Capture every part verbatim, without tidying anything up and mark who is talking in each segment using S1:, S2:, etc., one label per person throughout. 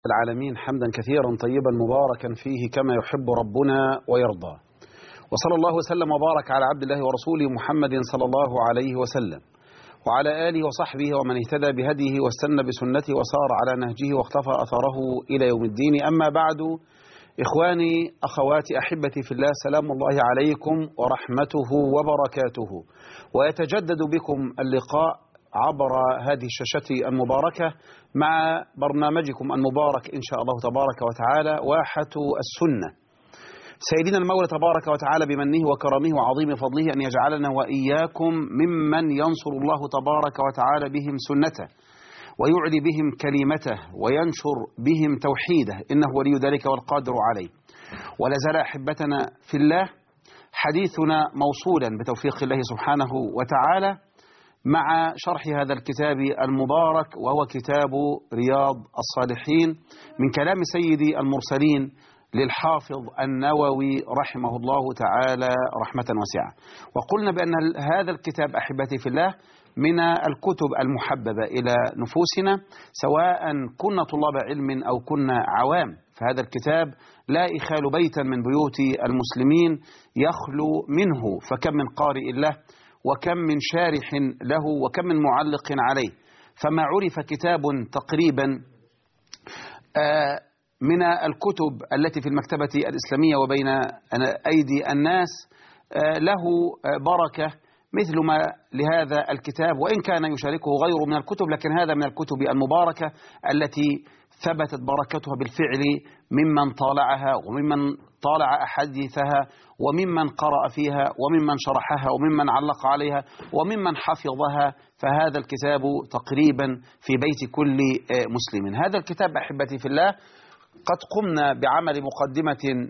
S1: العالمين حمدا كثيرا طيبا مباركا فيه كما يحب ربنا ويرضى، وصلى الله وسلم وبارك على عبد الله ورسوله محمد صلى الله عليه وسلم وعلى آله وصحبه ومن اهتدى بهديه واستنى بسنته وسار على نهجه واختفى أثره إلى يوم الدين. أما بعد، إخواني أخواتي أحبتي في الله، سلام الله عليكم ورحمته وبركاته، ويتجدد بكم اللقاء عبر هذه الشاشة المباركة مع برنامجكم المبارك إن شاء الله تبارك وتعالى، واحة السنة. سيدنا المولى تبارك وتعالى بمنه وكرمه وعظيم فضله أن يجعلنا وإياكم ممن ينصر الله تبارك وتعالى بهم سنته ويعلي بهم كلمته وينشر بهم توحيده، إنه ولي ذلك والقادر عليه. ولا زال أحبتنا في الله حديثنا موصولا بتوفيق الله سبحانه وتعالى مع شرح هذا الكتاب المبارك، وهو كتاب رياض الصالحين من كلام سيد المرسلين للحافظ النووي رحمه الله تعالى رحمة واسعة. وقلنا بأن هذا الكتاب أحبتي في الله من الكتب المحببة إلى نفوسنا، سواء كنا طلاب علم أو كنا عوام، فهذا الكتاب لا يخال بيتا من بيوت المسلمين يخلو منه، فكم من قارئ له وكم من شارح له وكم من معلق عليه. فما عرف كتاب تقريبا من الكتب التي في المكتبة الإسلامية وبين أيدي الناس له بركة مثل ما لهذا الكتاب، وإن كان يشاركه غيره من الكتب، لكن هذا من الكتب المباركة التي ثبتت بركتها بالفعل ممن طالعها وممن طالع أحاديثها وممن قرأ فيها وممن شرحها وممن علق عليها وممن حفظها. فهذا الكتاب تقريبا في بيت كل مسلم. هذا الكتاب أحبتي في الله قد قمنا بعمل مقدمة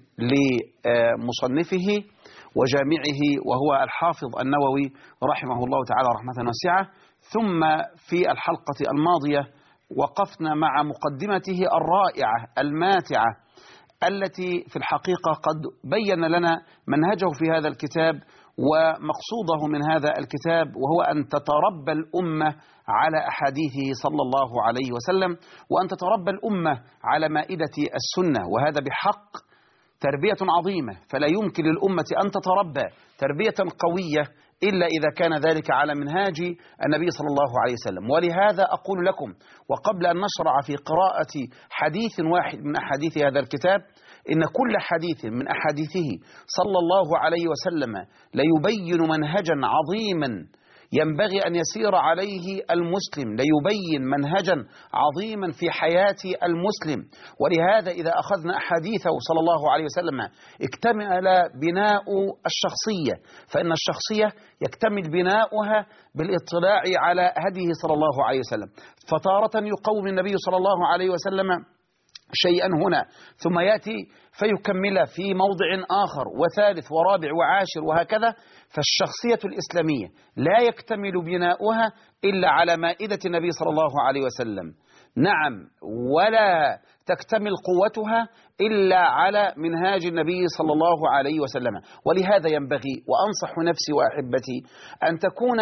S1: لمصنفه وجامعه، وهو الحافظ النووي رحمه الله تعالى رحمة واسعة. ثم في الحلقة الماضية وقفنا مع مقدمته الرائعة الماتعة التي في الحقيقة قد بين لنا منهجه في هذا الكتاب ومقصوده من هذا الكتاب، وهو أن تتربى الأمة على أحاديثه صلى الله عليه وسلم، وأن تتربى الأمة على مائدة السنة، وهذا بحق تربية عظيمة. فلا يمكن للأمة أن تتربى تربية قوية إلا إذا كان ذلك على منهاج النبي صلى الله عليه وسلم. ولهذا أقول لكم، وقبل أن نشرع في قراءة حديث واحد من أحاديث هذا الكتاب، إن كل حديث من أحاديثه صلى الله عليه وسلم ليبين منهجا عظيما ينبغي أن يسير عليه المسلم، ليبين منهجا عظيما في حياة المسلم. ولهذا إذا أخذنا أحاديثه صلى الله عليه وسلم اكتمل بناء الشخصية، فإن الشخصية يكتمل بناؤها بالاطلاع على هديه صلى الله عليه وسلم. فتارة يقوم النبي صلى الله عليه وسلم شيئا هنا ثم يأتي فيكمل في موضع آخر وثالث ورابع وعاشر وهكذا. فالشخصية الإسلامية لا يكتمل بناؤها إلا على مائدة النبي صلى الله عليه وسلم، نعم، ولا تكتمل قوتها إلا على منهاج النبي صلى الله عليه وسلم. ولهذا ينبغي، وأنصح نفسي وأحبتي، أن تكون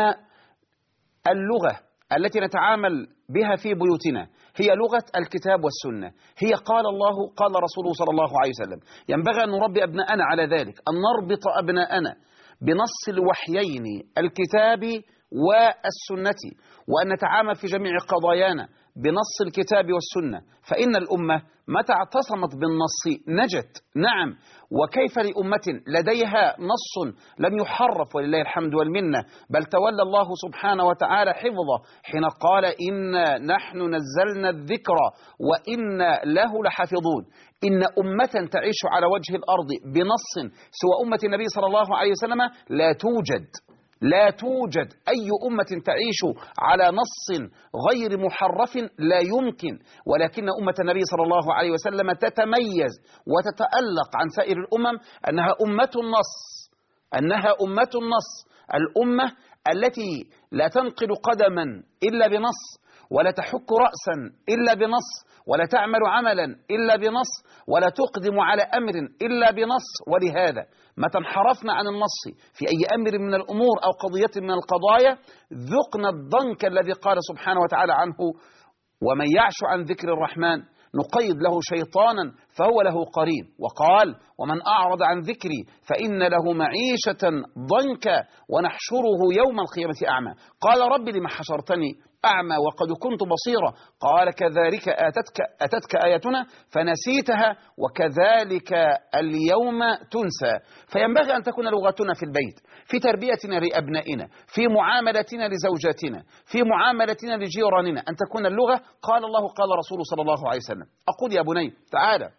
S1: اللغة التي نتعامل بها في بيوتنا هي لغة الكتاب والسنة، هي قال الله قال رسوله صلى الله عليه وسلم. ينبغي أن نربي أبناءنا على ذلك، أن نربط أبناءنا بنص الوحيين الكتاب والسنة، وأن نتعامل في جميع قضايانا بنص الكتاب والسنة. فإن الأمة متى اعتصمت بالنص نجت، نعم. وكيف لأمة لديها نص لم يحرف ولله الحمد والمنة، بل تولى الله سبحانه وتعالى حفظه حين قال إنا نحن نزلنا الذكر وإنا له لحافظون. إن أمة تعيش على وجه الأرض بنص سوى أمة النبي صلى الله عليه وسلم لا توجد، لا توجد أي أمة تعيش على نص غير محرف، لا يمكن. ولكن أمة النبي صلى الله عليه وسلم تتميز وتتألق عن سائر الأمم أنها أمة النص، أنها أمة النص، الأمة التي لا تنقل قدما إلا بنص، ولا تحك رأسا إلا بنص، ولا تعمل عملا إلا بنص، ولا تقدم على أمر إلا بنص. ولهذا متى انحرفنا عن النص في أي أمر من الأمور أو قضية من القضايا ذقنا الضنك الذي قال سبحانه وتعالى عنه: ومن يعش عن ذكر الرحمن نقيد له شيطانا فهو له قرين. وقال ومن أعرض عن ذكري فإن له معيشة ضنكا ونحشره يوم القيامة أعمى. قال رب لما حشرتني أعمى وقد كنت بصيرا. قال كذلك أتتك, أتتك آياتنا فنسيتها وكذلك اليوم تنسى. فينبغي أن تكون لغتنا في البيت، في تربيتنا لأبنائنا، في معاملتنا لزوجاتنا، في معاملتنا لجيراننا، أن تكون اللغة قال الله قال رسوله صلى الله عليه وسلم. أقول يا بني تعالى،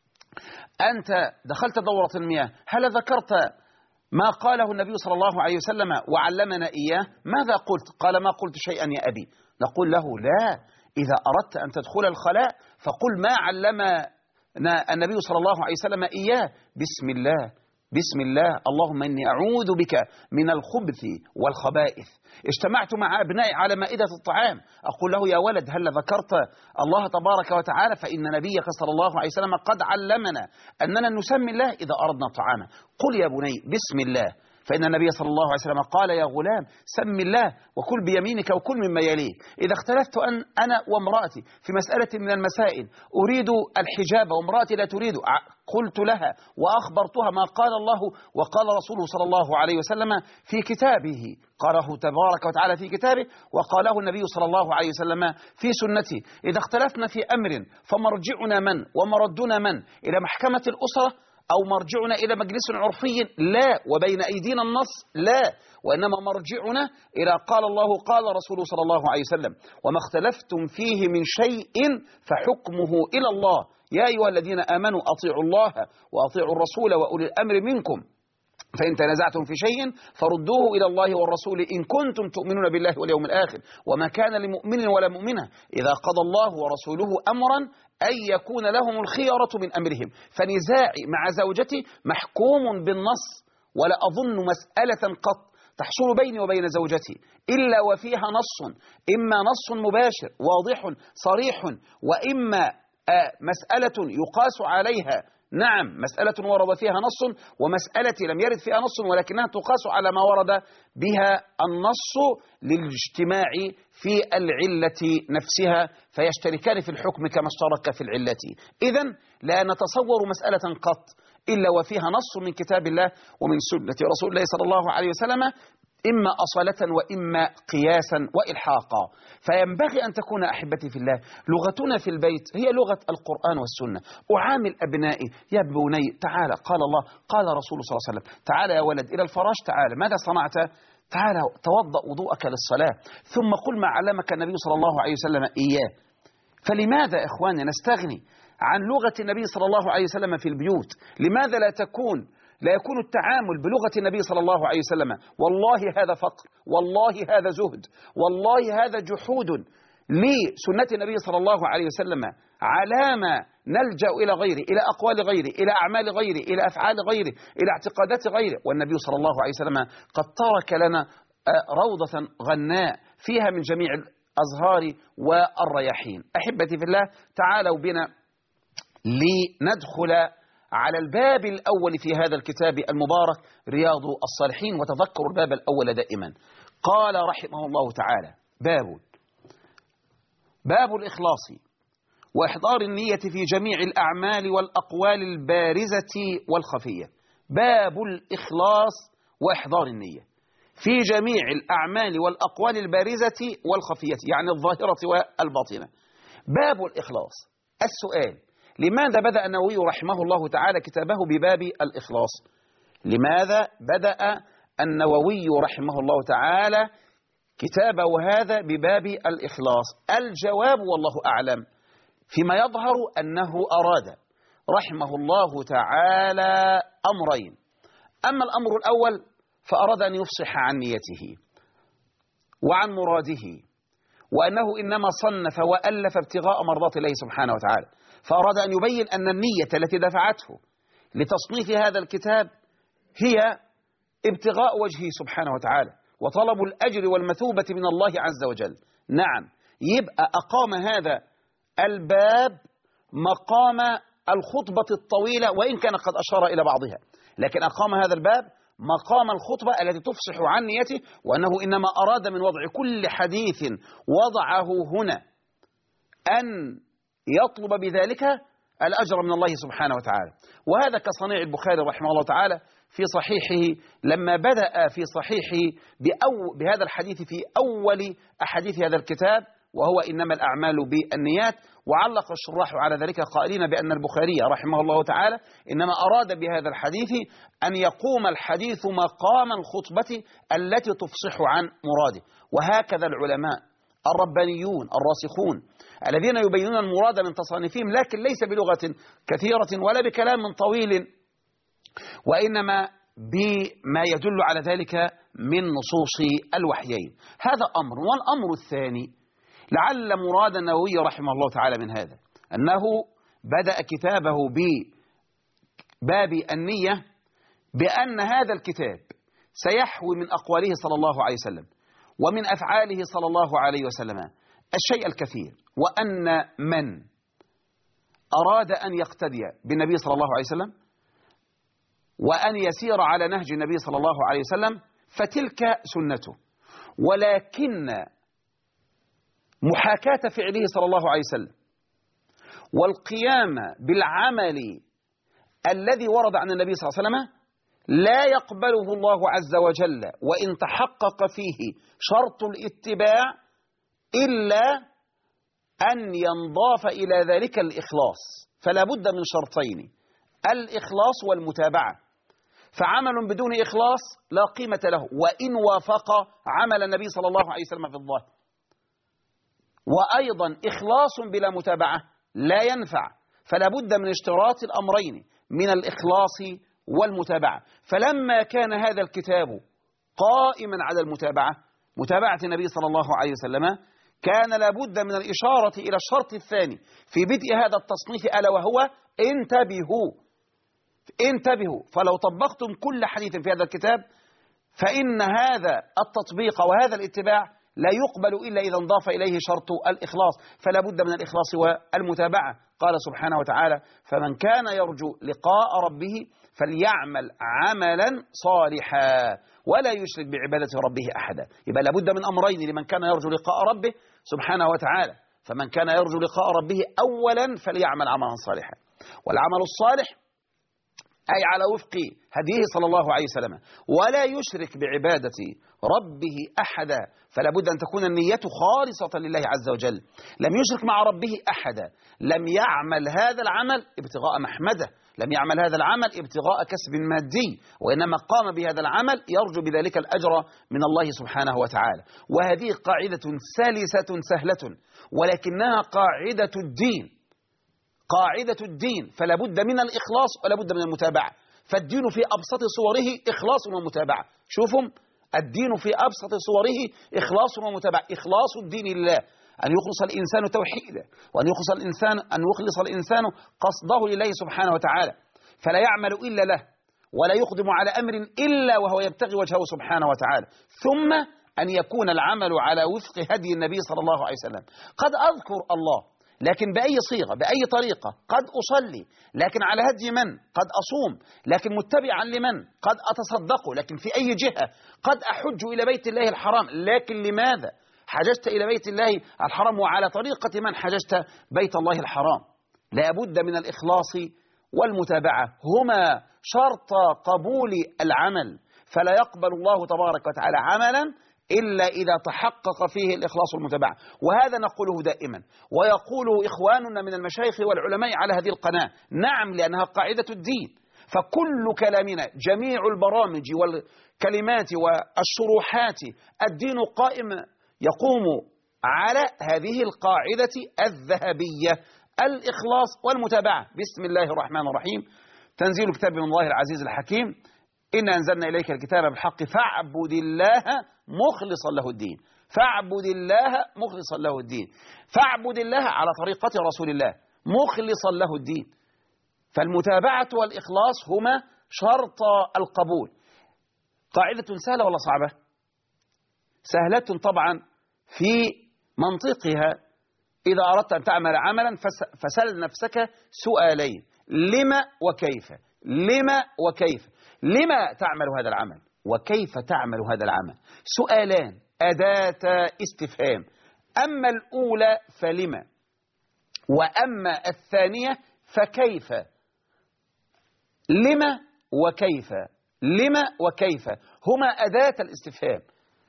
S1: أنت دخلت دورة المياه، هل ذكرت ما قاله النبي صلى الله عليه وسلم وعلمنا إياه؟ ماذا قلت؟ قال ما قلت شيئا يا أبي. نقول له لا، إذا أردت أن تدخل الخلاء فقل ما علمنا النبي صلى الله عليه وسلم إياه، بسم الله بسم الله اللهم إني أعوذ بك من الخبث والخبائث. اجتمعت مع أبنائي على مائدة الطعام، أقول له يا ولد هل ذكرت الله تبارك وتعالى؟ فإن نبيك صلى الله عليه وسلم قد علمنا أننا نسمي الله إذا أردنا طعاما. قل يا بني بسم الله، فإن النبي صلى الله عليه وسلم قال يا غلام سم الله وكل بيمينك وكل مما يليك. إذا اختلفت أن أنا وامرأتي في مسألة من المسائل، أريد الحجاب وامرأتي لا تريد، قلت لها وأخبرتها ما قال الله وقال رسوله صلى الله عليه وسلم في كتابه، قاله تبارك وتعالى في كتابه وقاله النبي صلى الله عليه وسلم في سنته. إذا اختلفنا في أمر فمرجعنا من ومردنا من؟ إلى محكمة الأسرة أو مرجعنا إلى مجلس عرفي؟ لا. وبين أيدينا النص؟ لا. وإنما مرجعنا إلى قال الله قال رسوله صلى الله عليه وسلم. وما اختلفتم فيه من شيء فحكمه إلى الله. يا أيها الذين آمنوا أطيعوا الله وأطيعوا الرسول وأولي الأمر منكم فإن تنازعتم في شيء فردوه إلى الله والرسول إن كنتم تؤمنون بالله واليوم الآخر وما كان لمؤمن ولا مؤمنة إذا قضى الله ورسوله أمرا أن يكون لهم الخيرة من أمرهم. فنزاعي مع زوجتي محكوم بالنص، ولا أظن مسألة قط تحصل بيني وبين زوجتي إلا وفيها نص، إما نص مباشر واضح صريح، وإما مسألة يقاس عليها، نعم مسألة ورد فيها نص ومسألة لم يرد فيها نص ولكنها تقاس على ما ورد بها النص للاجتماع في العلة نفسها، فيشتركان في الحكم كما اشترك في العلة. إذن لا نتصور مسألة قط إلا وفيها نص من كتاب الله ومن سنة رسول الله صلى الله عليه وسلم، إما أصالة وإما قياسا وإلحاقا. فينبغي أن تكون أحبتي في الله لغتنا في البيت هي لغة القرآن والسنة. أعامل أبنائي يا بني تعالى قال الله قال رسوله صلى الله عليه وسلم، تعالى يا ولد إلى الفراش، تعالى ماذا صنعت؟ تعالى توضأ وضوءك للصلاة، ثم قل ما علمك النبي صلى الله عليه وسلم إياه. فلماذا إخواني نستغني عن لغة النبي صلى الله عليه وسلم في البيوت؟ لماذا لا تكون لا يكون التعامل بلغة النبي صلى الله عليه وسلم؟ والله هذا فقر، والله هذا زهد، والله هذا جحود لسنة النبي صلى الله عليه وسلم. علامة نلجأ إلى غيره، إلى أقوال غيره، إلى أعمال غيره، إلى أفعال غيره، إلى اعتقادات غيره. والنبي صلى الله عليه وسلم قد ترك لنا روضة غناء فيها من جميع الأزهار والرياحين. أحبتي في الله تعالوا بنا لندخل على الباب الأول في هذا الكتاب المبارك رياض الصالحين، وتذكروا الباب الأول دائما. قال رحمه الله تعالى باب باب الإخلاص وإحضار النية في جميع الأعمال والأقوال البارزة والخفية. باب الإخلاص وإحضار النية في جميع الأعمال والأقوال البارزة والخفية، يعني الظاهرة والباطنة. باب الإخلاص. السؤال: لماذا بدأ النووي رحمه الله تعالى كتابه بباب الإخلاص؟ لماذا بدأ النووي رحمه الله تعالى كتابه هذا بباب الإخلاص؟ الجواب والله أعلم فيما يظهر أنه أراد رحمه الله تعالى أمرين. أما الأمر الأول فأراد أن يفصح عن نيته وعن مراده، وأنه إنما صنف وألف ابتغاء مرضات الله سبحانه وتعالى، فأراد أن يبين أن النية التي دفعته لتصنيف هذا الكتاب هي ابتغاء وجهه سبحانه وتعالى وطلب الأجر والمثوبة من الله عز وجل. نعم، يبقى أقام هذا الباب مقام الخطبة الطويلة، وإن كان قد أشار إلى بعضها، لكن أقام هذا الباب مقام الخطبة التي تفصح عن نيته، وأنه إنما أراد من وضع كل حديث وضعه هنا أن يطلب بذلك الأجر من الله سبحانه وتعالى. وهذا كصنيع البخاري رحمه الله تعالى في صحيحه لما بدأ في صحيحه بأو بهذا الحديث في أول أحاديث هذا الكتاب، وهو إنما الأعمال بالنيات. وعلق الشراح على ذلك قائلين بأن البخاري رحمه الله تعالى إنما أراد بهذا الحديث أن يقوم الحديث مقام الخطبة التي تفصح عن مراده. وهكذا العلماء الربانيون الراسخون الذين يبينون المراد من تصانيفهم، لكن ليس بلغة كثيرة ولا بكلام طويل، وإنما بما يدل على ذلك من نصوص الوحيين. هذا أمر. والأمر الثاني لعل مراد النووي رحمه الله تعالى من هذا أنه بدأ كتابه بباب النية بأن هذا الكتاب سيحوي من أقواله صلى الله عليه وسلم ومن أفعاله صلى الله عليه وسلم الشيء الكثير، وأن من أراد أن يقتدي بالنبي صلى الله عليه وسلم وأن يسير على نهج النبي صلى الله عليه وسلم فتلك سنته، ولكن محاكاة فعله صلى الله عليه وسلم والقيام بالعمل الذي ورد عن النبي صلى الله عليه وسلم لا يقبله الله عز وجل وإن تحقق فيه شرط الاتباع إلا أن ينضاف إلى ذلك الإخلاص. فلا بد من شرطين: الإخلاص والمتابعة. فعمل بدون إخلاص لا قيمة له وإن وافق عمل النبي صلى الله عليه وسلم في الظاهر. وأيضا إخلاص بلا متابعة لا ينفع. فلا بد من اشتراط الأمرين من الإخلاص والمتابعة. فلما كان هذا الكتاب قائما على المتابعة، متابعة النبي صلى الله عليه وسلم، كان لابد من الإشارة إلى الشرط الثاني في بدء هذا التصنيف، ألا وهو انتبهوا انتبهوا. فلو طبقتم كل حديث في هذا الكتاب فإن هذا التطبيق وهذا الاتباع لا يقبل إلا إذا انضاف إليه شرط الإخلاص. فلا بد من الإخلاص والمتابعة. قال سبحانه وتعالى: فمن كان يرجو لقاء ربه فليعمل عملا صالحا ولا يشرك بعبادة ربه أحدا. يبقى لابد من أمرين لمن كان يرجو لقاء ربه سبحانه وتعالى. فمن كان يرجو لقاء ربه أولا فليعمل عملا صالحا، والعمل الصالح أي على وفق هديه صلى الله عليه وسلم، ولا يشرك بعبادة ربه أحدا. فلا بد أن تكون النية خالصة لله عز وجل، لم يشرك مع ربه أحدا، لم يعمل هذا العمل ابتغاء محمده، لم يعمل هذا العمل ابتغاء كسب مادي، وإنما قام بهذا العمل يرجو بذلك الأجر من الله سبحانه وتعالى. وهذه قاعدة سلسة سهلة، ولكنها قاعدة الدين، قاعدة الدين. فلا بد من الإخلاص ولا بد من المتابعة. فالدين في أبسط صوره إخلاص ومتابعة. شوفوا، الدين في أبسط صوره إخلاص ومتابعة. إخلاص الدين لله، أن يخلص الإنسان توحيده، وأن يخلص الإنسان أن يخلص الإنسان قصده لله سبحانه وتعالى، فلا يعمل إلا له ولا يقدم على أمر إلا وهو يبتغي وجهه سبحانه وتعالى. ثم أن يكون العمل على وفق هدي النبي صلى الله عليه وسلم. قد أذكر الله لكن بأي صيغة بأي طريقة، قد أصلي لكن على هدي من، قد أصوم لكن متبعا لمن، قد أتصدق لكن في أي جهة، قد أحج إلى بيت الله الحرام لكن لماذا حججت إلى بيت الله الحرام وعلى طريقة من حججت بيت الله الحرام. لا بد من الإخلاص والمتابعة، هما شرط قبول العمل. فلا يقبل الله تبارك وتعالى عملا إلا إذا تحقق فيه الإخلاص والمتابعة. وهذا نقوله دائما ويقوله إخواننا من المشايخ والعلماء على هذه القناة. نعم، لأنها قاعدة الدين. فكل كلامنا، جميع البرامج والكلمات والشروحات، الدين قائم يقوم على هذه القاعدة الذهبية: الإخلاص والمتابعة. بسم الله الرحمن الرحيم. تنزيل كتاب من الله العزيز الحكيم. إنا أنزلنا إليك الكتاب بالحق فاعبد الله مخلصا له الدين. فاعبد الله مخلصا له الدين. فاعبد الله على طريقة رسول الله مخلصا له الدين. فالمتابعة والإخلاص هما شرط القبول. قاعدة سهلة ولا صعبة؟ سهلة طبعا في منطقها. إذا أردت أن تعمل عملا فسل نفسك سؤالين: لما وكيف؟ لما وكيف؟ لما تعمل هذا العمل؟ وكيف تعمل هذا العمل؟ سؤالان، أداة استفهام. أما الأولى فلما، وأما الثانية فكيف، لما وكيف، لما وكيف هما أداة الاستفهام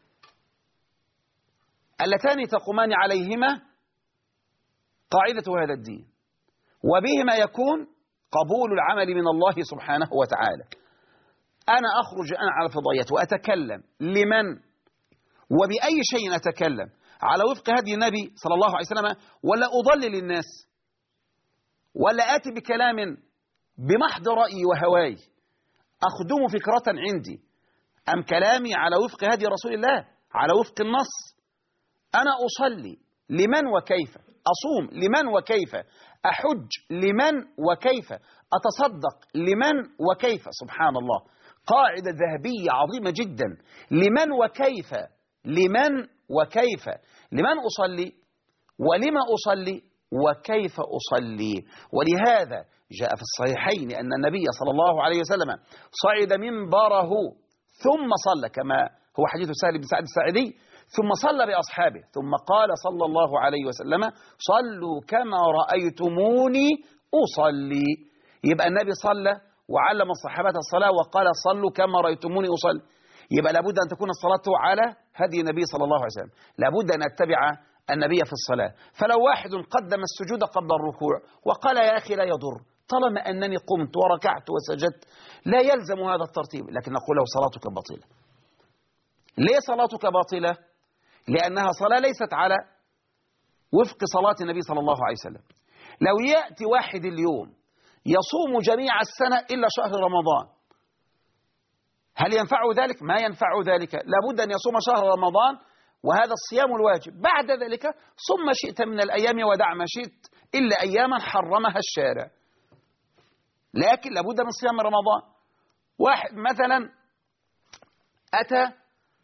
S1: اللتان تقومان عليهما قاعدة هذا الدين، وبهما يكون قبول العمل من الله سبحانه وتعالى. أنا أخرج أنا على الفضائيات وأتكلم لمن وبأي شيء أتكلم على وفق هدي النبي صلى الله عليه وسلم، ولا أضلل الناس، ولا آتي بكلام بمحض رأيي وهواي أخدم فكرة عندي، أم كلامي على وفق هدي رسول الله على وفق النص. أنا أصلي لمن وكيف، أصوم لمن وكيف، أحج لمن وكيف، أتصدق لمن وكيف. سبحان الله، قاعدة ذهبية عظيمة جدا. لمن وكيف، لمن وكيف، لمن أصلي ولما أصلي وكيف أصلي. ولهذا جاء في الصحيحين أن النبي صلى الله عليه وسلم صعد منبره ثم صلى، كما هو حديث سهل بن سعد الساعدي، ثم صلى بأصحابه ثم قال صلى الله عليه وسلم صلوا كما رأيتموني أصلي. يبقى النبي صلى وعلم الصحابة الصلاة وقال صلوا كما رأيتموني أصلي. يبقى لابد أن تكون الصلاة على هدي النبي صلى الله عليه وسلم، لابد أن أتبع النبي في الصلاة. فلو واحد قدم السجود قبل الركوع وقال يا أخي لا يضر، طالما أنني قمت وركعت وسجدت لا يلزم هذا الترتيب، لكن نقول له صلاتك باطلة. ليه صلاتك باطلة؟ لأنها صلاة ليست على وفق صلاة النبي صلى الله عليه وسلم. لو يأتي واحد اليوم يصوم جميع السنة إلا شهر رمضان، هل ينفع ذلك؟ ما ينفع ذلك. لابد أن يصوم شهر رمضان وهذا الصيام الواجب، بعد ذلك صم ما شئت من الأيام ودع ما شئت إلا أياما حرمها الشارع، لكن لابد من صيام رمضان. واحد مثلا أتى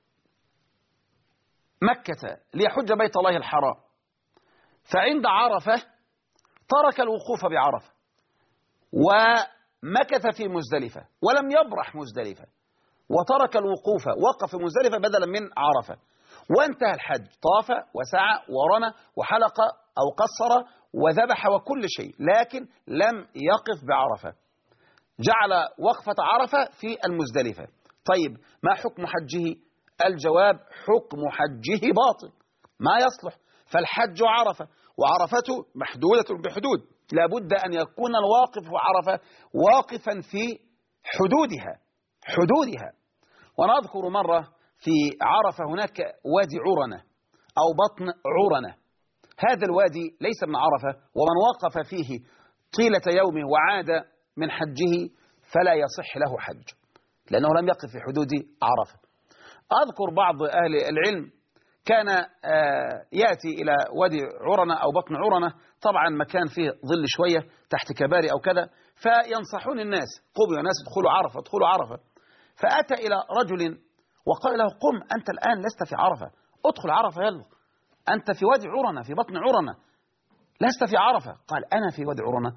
S1: مكة ليحج بيت الله الحرام، فعند عرفة ترك الوقوف بعرفة ومكث في مزدلفة ولم يبرح مزدلفة، وترك الوقوف، وقف مزدلفة بدلا من عرفة، وانتهى الحج، طاف وسعى ورمى وحلق أو قصر وذبح وكل شيء، لكن لم يقف بعرفة، جعل وقفة عرفة في المزدلفة. طيب ما حكم حجه؟ الجواب حكم حجه باطل، ما يصلح. فالحج عرفة، وعرفته محدودة بحدود، لابد أن يكون الواقف عرفة واقفا في حدودها حدودها. ونذكر مرة في عرفة هناك وادي عرنة أو بطن عرنة، هذا الوادي ليس من عرفة، ومن وقف فيه طيلة يومه وعاد من حجه فلا يصح له حج، لأنه لم يقف في حدود عرفة. أذكر بعض أهل العلم كان يأتي إلى وادي عرنة أو بطن عرنة، طبعا مكان فيه ظل شوية تحت كباري أو كذا، فينصحون الناس قوموا يا ناس ادخلوا عرفة ادخلوا عرفة. فأتى إلى رجل وقال له قم أنت الآن لست في عرفة، ادخل عرفة يلا، أنت في وادي عرنة في بطن عرنة لست في عرفة. قال أنا في وادي عرنة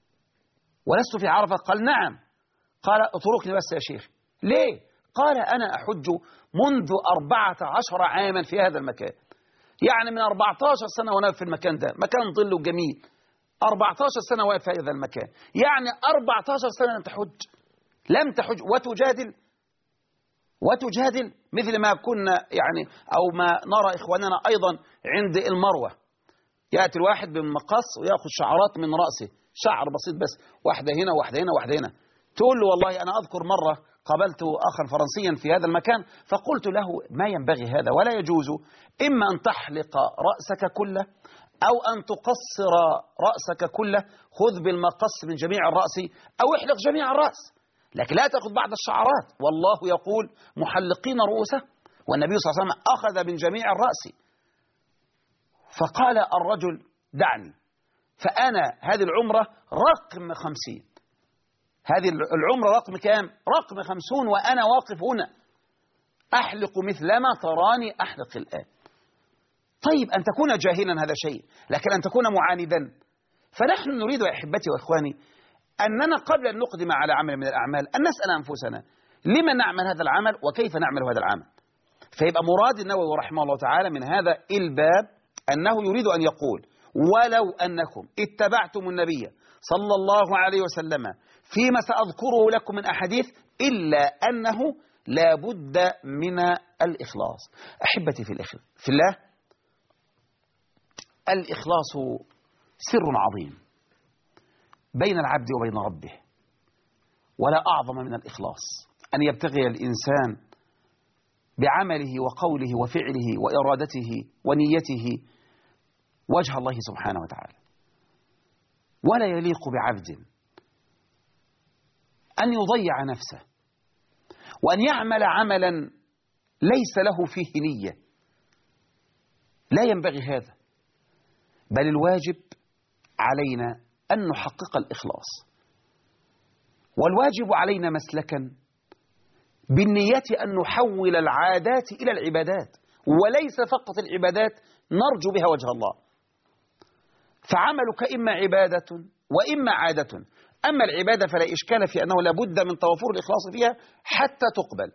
S1: ولست في عرفة. قال نعم. قال اتركني بس يا شيخ. ليه؟ قال أنا أحج منذ أربعة عشر عاما في هذا المكان، يعني من أربعة عشر سنة وأنا في المكان ده، مكان ظل وجميل، أربعة عشر سنة واقف في هذا المكان، يعني أربعة عشر سنة لم تحج لم تحج وتجادل وتجادل مثل ما كنا يعني أو ما نرى إخواننا أيضا عند المروة، يأتي الواحد بالمقص ويأخذ شعرات من رأسه، شعر بسيط بس، واحدة هنا واحدة هنا واحدة هنا. تقول له والله أنا أذكر مرة قابلت أخا فرنسيا في هذا المكان فقلت له ما ينبغي هذا ولا يجوز، إما أن تحلق رأسك كله أو أن تقصر رأسك كله، خذ بالمقص من جميع الرأس أو احلق جميع الرأس، لكن لا تأخذ بعض الشعرات، والله يقول محلقين رؤوسه، والنبي صلى الله عليه وسلم أخذ من جميع الرأس. فقال الرجل دعني، فأنا هذه العمرة رقم خمسين، هذه العمرة رقم كام؟ رقم خمسون، وأنا واقف هنا أحلق مثلما تراني أحلق الآن. طيب أن تكون جاهلا هذا شيء، لكن أن تكون معاندا. فنحن نريد يا أحبتي وإخواني أننا قبل أن نقدم على عمل من الأعمال أن نسأل أنفسنا لما نعمل هذا العمل وكيف نعمل هذا العمل. فيبقى مراد النووي رحمه الله تعالى من هذا الباب أنه يريد أن يقول ولو أنكم اتبعتم النبي صلى الله عليه وسلم فيما سأذكره لكم من أحاديث إلا أنه لا بد من الإخلاص. أحبتي في الإخلاص في الله، الإخلاص سر عظيم بين العبد وبين ربه، ولا أعظم من الإخلاص أن يبتغي الإنسان بعمله وقوله وفعله وإرادته ونيته وجه الله سبحانه وتعالى. ولا يليق بعبد أن يضيع نفسه وأن يعمل عملا ليس له فيه نية، لا ينبغي هذا، بل الواجب علينا أن نحقق الإخلاص، والواجب علينا مسلكا بالنية أن نحول العادات إلى العبادات، وليس فقط العبادات نرجو بها وجه الله. فعملك إما عبادة وإما عادة. أما العبادة فلا إشكال في أنه لابد من توفر الإخلاص فيها حتى تقبل.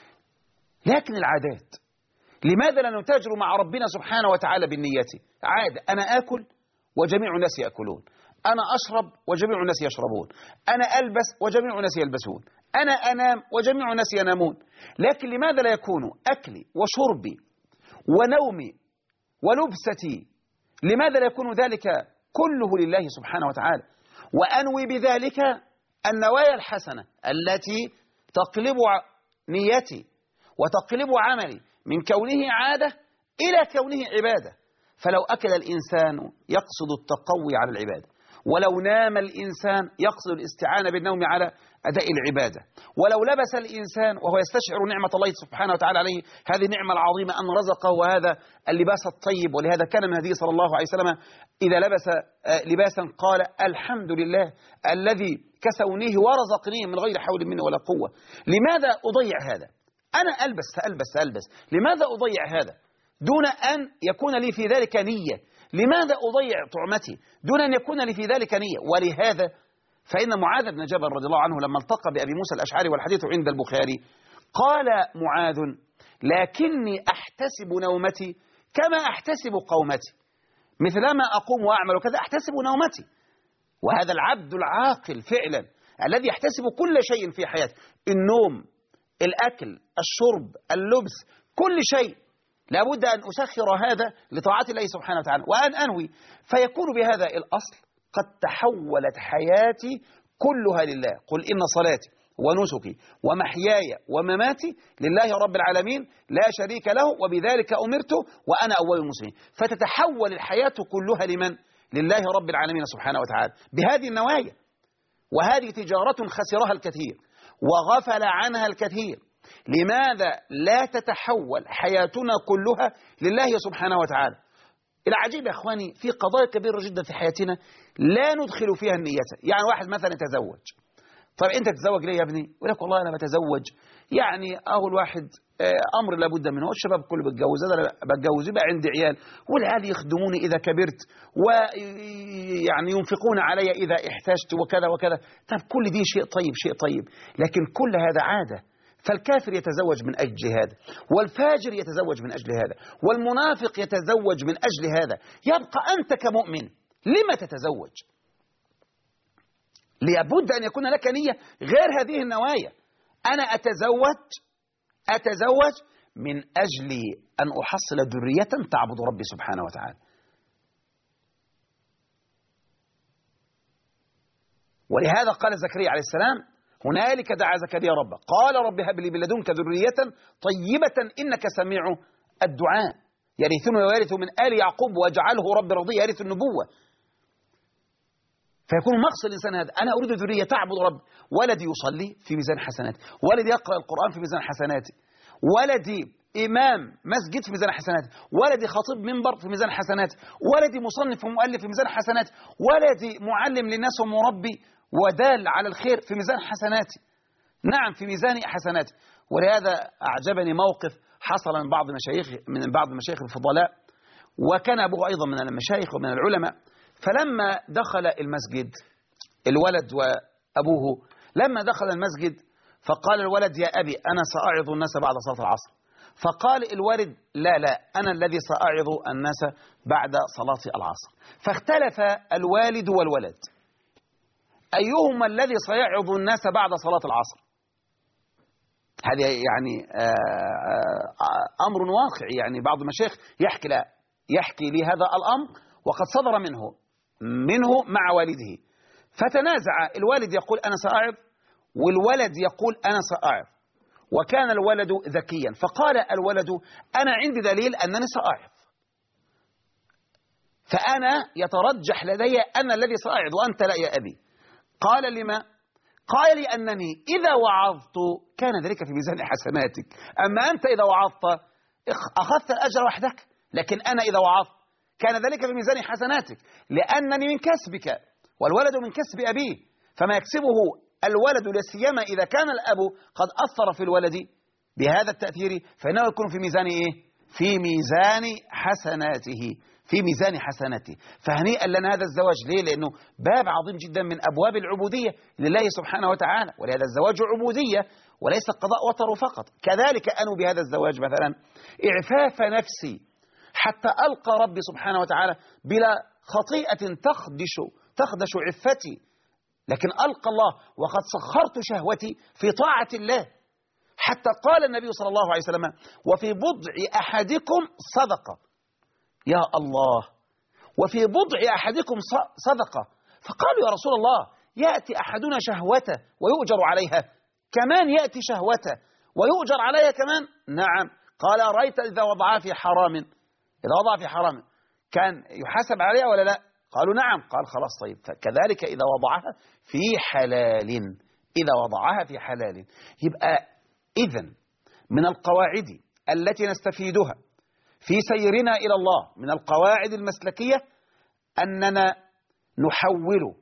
S1: لكن العادات، لماذا لا نتاجر مع ربنا سبحانه وتعالى بالنية؟ عادة، أنا آكل وجميع الناس يأكلون، أنا أشرب وجميع الناس يشربون، أنا ألبس وجميع الناس يلبسون، أنا أنام وجميع الناس ينامون. لكن لماذا لا يكون أكلي وشربي ونومي ولبستي، لماذا لا يكون ذلك كله لله سبحانه وتعالى، وأنوي بذلك النوايا الحسنة التي تقلب نيتي وتقلب عملي من كونه عادة إلى كونه عبادة. فلو أكل الإنسان يقصد التقوي على العبادة، ولو نام الإنسان يقصد الاستعانة بالنوم على أداء العبادة، ولو لبس الإنسان وهو يستشعر نعمة الله سبحانه وتعالى عليه، هذه النعمة العظيمة أن رزقه هذا اللباس الطيب. ولهذا كان النبي صلى الله عليه وسلم إذا لبس لباسا قال الحمد لله الذي كسونيه ورزقنيه من غير حول مني ولا قوة. لماذا أضيع هذا؟ أنا ألبس سألبس سألبس، لماذا أضيع هذا دون أن يكون لي في ذلك نية؟ لماذا أضيع طعمتي دون أن يكون لي في ذلك نية؟ ولهذا فإن معاذ بن جبل رضي الله عنه لما التقى بأبي موسى الأشعري والحديث عند البخاري قال معاذ لكني أحتسب نومتي كما أحتسب قومتي، مثلما أقوم وأعمل وكذا أحتسب نومتي. وهذا العبد العاقل فعلا الذي يحتسب كل شيء في حياته، النوم، الأكل، الشرب، اللبس، كل شيء لابد أن أسخر هذا لطاعة الله سبحانه وتعالى وأن أنوي، فيكون بهذا الأصل قد تحولت حياتي كلها لله. قل إن صلاتي ونسكي ومحياي ومماتي لله رب العالمين لا شريك له وبذلك أمرت وأنا أول المسلمين. فتتحول الحياة كلها لمن؟ لله رب العالمين سبحانه وتعالى بهذه النوايا. وهذه تجارة خسرها الكثير وغفل عنها الكثير. لماذا لا تتحول حياتنا كلها لله سبحانه وتعالى؟ العجيب يا أخواني في قضايا كبيرة جدا في حياتنا لا ندخل فيها النية. يعني واحد مثلا يتزوج، طيب أنت تتزوج ليه يا ابني؟ يقول لك والله أنا بتزوج يعني أول واحد أمر لابد منه، الشباب كله بتجوز، أنا بتجوز يبقى عندي عيال والعيال يخدموني إذا كبرت ويعني ينفقون علي إذا احتجت وكذا وكذا. طيب كل دي شيء طيب شيء طيب، لكن كل هذا عادة. فالكافر يتزوج من أجل هذا، والفاجر يتزوج من أجل هذا، والمنافق يتزوج من أجل هذا. يبقى أنت كمؤمن لما تتزوج؟ لابد أن يكون لك نية غير هذه النوايا. أنا أتزوج أتزوج من أجل أن أحصل ذرية تعبد ربي سبحانه وتعالى. ولهذا قال زكريا عليه السلام هنالك دعا زكريا ربه قال رب هب لي من لدنك ذرية طيبة إنك سميع الدعاء يرثون ويرث من آل يعقوب واجعله رب رضي يرث النبوة. فيكون مقصد الإنسان هذا، أنا أريد ذرية تعبد رب، ولدي يصلي في ميزان حسناتي، ولدي يقرأ القرآن في ميزان حسناتي، ولدي إمام مسجد في ميزان حسناتي، ولدي خطيب منبر في ميزان حسناتي، ولدي مصنف ومؤلف في ميزان حسناتي، ولدي معلم للناس ومربي ودال على الخير في ميزان حسناتي. نعم في ميزان حسناتي. ولهذا أعجبني موقف حصل من بعض مشايخ من بعض المشايخ الفضلاء، وكان أبوه أيضا من المشايخ ومن العلماء. فلما دخل المسجد الولد وأبوه، لما دخل المسجد فقال الولد يا أبي أنا سأعظ الناس بعد صلاة العصر. فقال الوالد لا لا أنا الذي سأعظ الناس بعد صلاة العصر. فاختلف الوالد والولد أيهما الذي سيعظ الناس بعد صلاة العصر. هذا يعني أمر واقعي، يعني بعض المشايخ يحكي لا يحكي لي هذا الأمر وقد صدر منه منه مع والده. فتنازع، الوالد يقول أنا سأعظ والولد يقول أنا سأعظ، وكان الولد ذكيا فقال الولد أنا عندي دليل أنني سأعظ، فأنا يترجح لدي أنا الذي سأعظ وأنت لا يا أبي. قال لما؟ قال لي أنني إذا وعظت كان ذلك في ميزان حسناتك، أما أنت إذا وعظت أخذت الأجر وحدك، لكن أنا إذا وعظت كان ذلك في ميزان حسناتك، لأنني من كسبك والولد من كسب أبيه، فما يكسبه الولد لسيما إذا كان الأب قد أثر في الولد بهذا التأثير فإنه يكون في ميزان إيه؟ في ميزان حسناته، في ميزان حسناته. فهنيئا لنا هذا الزواج. ليه؟ لأنه باب عظيم جدا من أبواب العبودية لله سبحانه وتعالى، ولهذا الزواج عبودية وليس قضاء وطر فقط. كذلك أنو بهذا الزواج مثلا إعفاف نفسي حتى ألقى ربي سبحانه وتعالى بلا خطيئة تخدش تخدش عفتي، لكن ألقى الله وقد سخرت شهوتي في طاعة الله، حتى قال النبي صلى الله عليه وسلم وفي بضع أحدكم صدقة. يا الله، وفي بضع أحدكم صدقة. فقالوا يا رسول الله يأتي أحدنا شهوته ويؤجر عليها، كمان يأتي شهوته ويؤجر عليها كمان؟ نعم. قال رأيت إذا وضعها في حرام، إذا وضع في حرام كان يحاسب عليها ولا لا؟ قالوا نعم. قال خلاص طيب، فكذلك إذا وضعها في حلال، إذا وضعها في حلال. يبقى إذن من القواعد التي نستفيدها في سيرنا إلى الله من القواعد المسلكية أننا نحول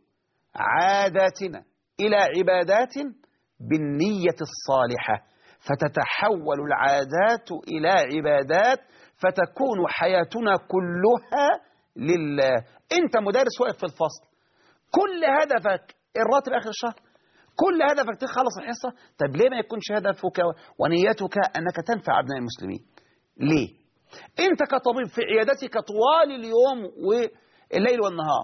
S1: عاداتنا إلى عبادات بالنية الصالحة، فتتحول العادات إلى عبادات فتكون حياتنا كلها لله. أنت مدرس واقف في الفصل، كل هدفك الراتب آخر الشهر، كل هدفك تخلص الحصة. طب ليه ما يكونش هدفك ونيتك أنك تنفع أبناء المسلمين؟ ليه؟ أنت كطبيب في عيادتك طوال اليوم والليل والنهار،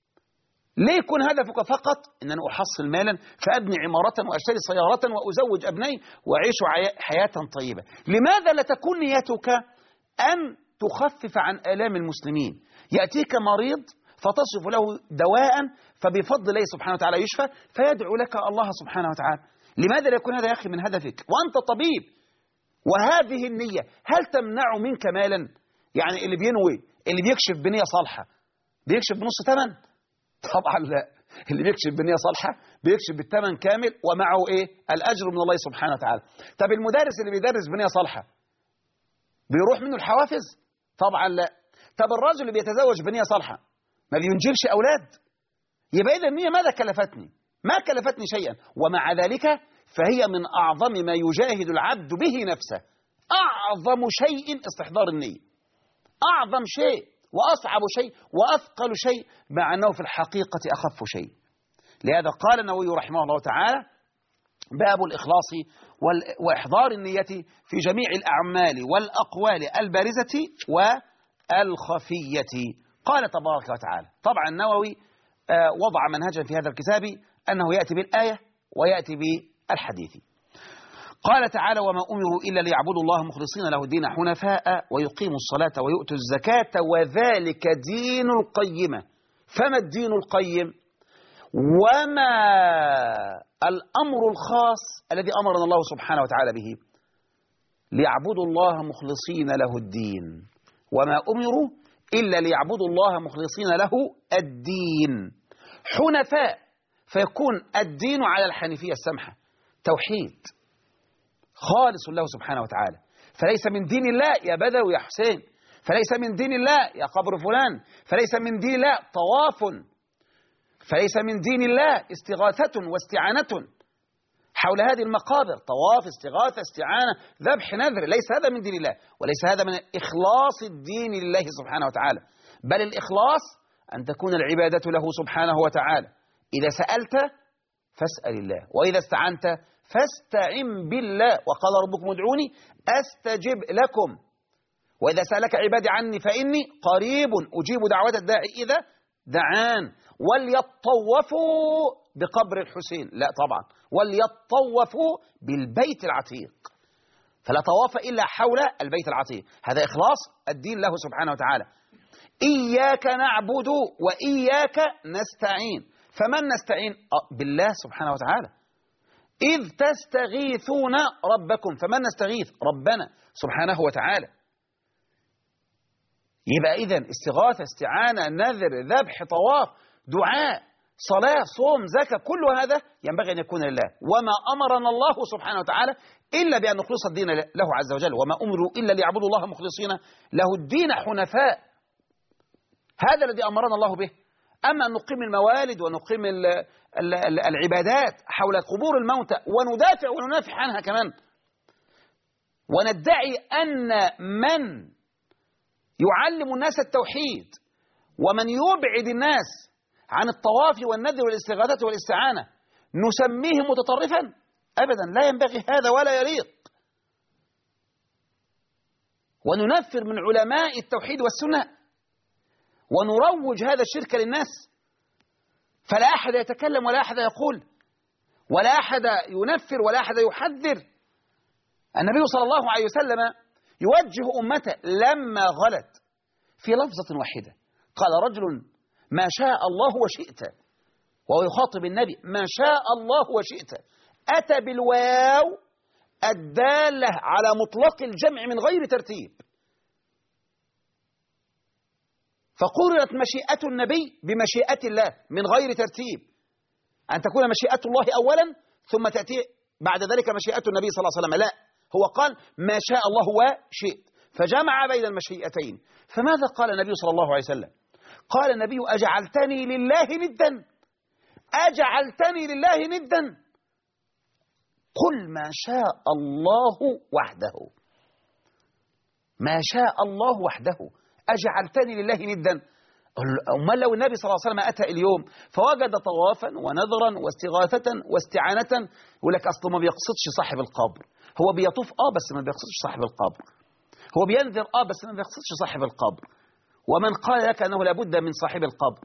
S1: ليه يكون هدفك فقط أن أنا أحصل مالا فأبني عمارة وأشتري سيارة وأزوج أبنائي وأعيش حياة طيبة؟ لماذا لا تكون نيتك أن تخفف عن آلام المسلمين؟ يأتيك مريض فتصف له دواء فبفضل الله سبحانه وتعالى يشفى فيدعو لك الله سبحانه وتعالى. لماذا لا يكون هذا يا أخي من هدفك وأنت طبيب؟ وهذه النية هل تمنع منك مالا؟ يعني اللي بينوي اللي بيكشف بنية صالحة بيكشف بنص ثمن؟ طبعا لا، اللي بيكشف بنية صالحة بيكشف بالثمن كامل ومعه إيه؟ الأجر من الله سبحانه وتعالى. طب المدرس اللي بيدرس بنية صالحة بيروح منه الحوافز؟ طبعا لا. طب الرجل اللي بيتزوج بنية صالحة ما بينجبش أولاد؟ يبقى إذا النية ماذا كلفتني؟ ما كلفتني شيئا، ومع ذلك فهي من أعظم ما يجاهد العبد به نفسه. أعظم شيء استحضار النية، أعظم شيء وأصعب شيء وأثقل شيء، مع أنه في الحقيقة أخف شيء. لهذا قال النووي رحمه الله تعالى باب الإخلاص وإحضار النية في جميع الأعمال والأقوال البارزة والخفية. قال تبارك وتعالى، طبعا النووي وضع منهجا في هذا الكتاب أنه يأتي بالآية ويأتي بالحديث. قال تعالى وما أمروا إلا ليعبدوا الله مخلصين له الدين حنفاء ويقيموا الصلاة ويؤتوا الزكاة وذلك دين القيمة. فما الدين القيم؟ وما الأمر الخاص الذي أمرنا الله سبحانه وتعالى به؟ ليعبدوا الله مخلصين له الدين، وما أمروا إلا ليعبدوا الله مخلصين له الدين حنفاء، فيكون الدين على الحنيفية السمحة، توحيد خالص له سبحانه وتعالى. فليس من دين الله يا بدوي يا حسين، فليس من دين الله يا قبر فلان، فليس من دين الله طواف، فليس من دين الله استغاثة واستعانة حول هذه المقابر، طواف استغاثة استعانة ذبح نذر، ليس هذا من دين الله، وليس هذا من إخلاص الدين لله سبحانه وتعالى. بل الإخلاص أن تكون العبادة له سبحانه وتعالى. إذا سألت فاسأل الله، وإذا استعنت فاستعن بالله، وقال ربكم ادعوني أستجب لكم، وإذا سألك عبادي عني فإني قريب أجيب دعوة الداعي إذا دعان، وليطوفوا بقبر الحسين، لا طبعا، وليطوفوا بالبيت العتيق، فلا طواف إلا حول البيت العتيق. هذا إخلاص الدين له سبحانه وتعالى. إياك نعبد وإياك نستعين، فمن نستعين؟ بالله سبحانه وتعالى. إذ تستغيثون ربكم، فمن نستغيث؟ ربنا سبحانه وتعالى. يبقى إذن استغاثة، استعانة، نذر، ذبح، طواف، دعاء، صلاة، صوم، زكاة، كل هذا ينبغي أن يكون لله. وما أمرنا الله سبحانه وتعالى إلا بأن نخلص الدين له عز وجل، وما أمروا إلا ليعبدوا الله مخلصين له الدين حنفاء. هذا الذي أمرنا الله به. أما أن نقيم الموالد ونقيم ال ال ال العبادات حول قبور الموتى وندافع وننافح عنها كمان، وندعي أن من يعلم الناس التوحيد ومن يبعد الناس عن الطواف والنذر والاستغاثة والاستعانة نسميه متطرفا؟ أبدا، لا ينبغي هذا ولا يليق. وننفر من علماء التوحيد والسنة ونروج هذا الشرك للناس، فلا أحد يتكلم ولا أحد يقول ولا أحد ينفر ولا أحد يحذر. النبي صلى الله عليه وسلم يوجه أمته لما غلت في لفظة واحدة، قال رجل ما شاء الله وشئت، وهو يخاطب النبي ما شاء الله وشئت، أتى بالواو الدالة على مطلق الجمع من غير ترتيب، فقررت مشيئة النبي بمشيئة الله من غير ترتيب، أن تكون مشيئة الله أولا ثم تأتي بعد ذلك مشيئة النبي صلى الله عليه وسلم، لا، هو قال ما شاء الله وشئت، فجمع بين المشيئتين. فماذا قال النبي صلى الله عليه وسلم؟ قال النبي أجعلتني لله ندا، أجعلتني لله ندا، قل ما شاء الله وحده، ما شاء الله وحده، أجعلتني لله ندا. أما لو النبي صلى الله عليه وسلم أتى اليوم فوجد طوافا ونذرا واستغاثة واستعانة، يقول لك أصله ما بيقصدش صاحب القبر، هو بيطوف آه بس ما بيقصدش صاحب القبر، هو بينذر آه بس ما بيقصدش صاحب القبر، ومن قال لك أنه لابد من صاحب القبر؟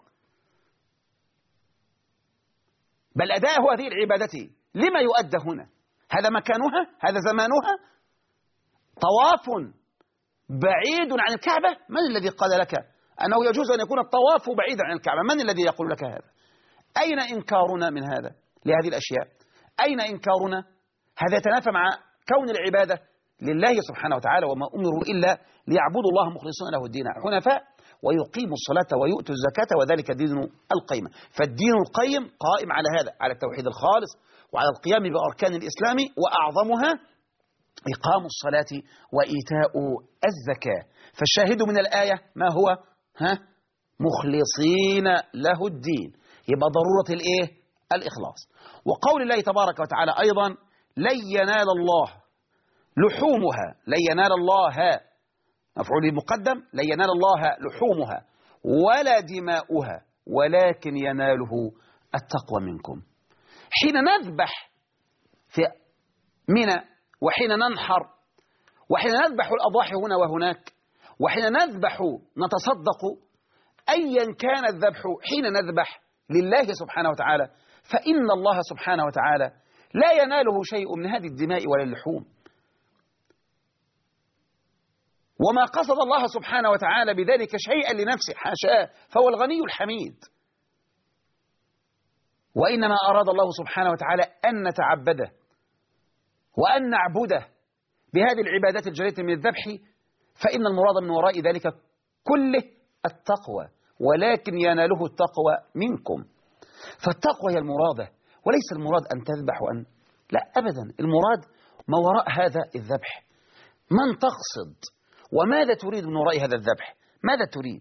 S1: بل أداء هذه العبادة لما يؤدى هنا؟ هذا مكانها؟ هذا زمانها؟ طواف بعيد عن الكعبة؟ من الذي قال لك أنه يجوز أن يكون الطواف بعيدا عن الكعبة؟ من الذي يقول لك هذا؟ أين إنكارنا من هذا لهذه الأشياء؟ أين إنكارنا؟ هذا يتنافى مع كون العبادة لله سبحانه وتعالى، وما أمروا إلا ليعبدوا الله مخلصين له الدين حنفاء ويقيموا الصلاة ويؤتوا الزكاة وذلك دين القيمة. فالدين القيم قائم على هذا، على التوحيد الخالص وعلى القيام بأركان الإسلام، وأعظمها إقام الصلاة وإيتاء الزكاة. فالشاهد من الآية ما هو؟ ها؟ مخلصين له الدين، يبقى ضرورة الإيه؟ الإخلاص. وقول الله تبارك وتعالى أيضا لن ينال الله لحومها، لن ينال الله، مفعول مقدم، لن ينال الله لحومها ولا دماؤها ولكن يناله التقوى منكم. حين نذبح في منى، وحين ننحر، وحين نذبح الأضاحي هنا وهناك، وحين نذبح نتصدق، أيا كان الذبح حين نذبح لله سبحانه وتعالى، فإن الله سبحانه وتعالى لا يناله شيء من هذه الدماء ولا اللحوم. وما قصد الله سبحانه وتعالى بذلك شيئا لنفسه، حاشاه، فهو الغني الحميد. وإنما أراد الله سبحانه وتعالى أن نتعبده وأن نعبده بهذه العبادات الجليلة من الذبح، فإن المراد من وراء ذلك كله التقوى، ولكن يناله التقوى منكم. فالتقوى هي المرادة، وليس المراد أن تذبح وأن لا أبدا، المراد ما وراء هذا الذبح. من تقصد وماذا تريد من وراء هذا الذبح؟ ماذا تريد؟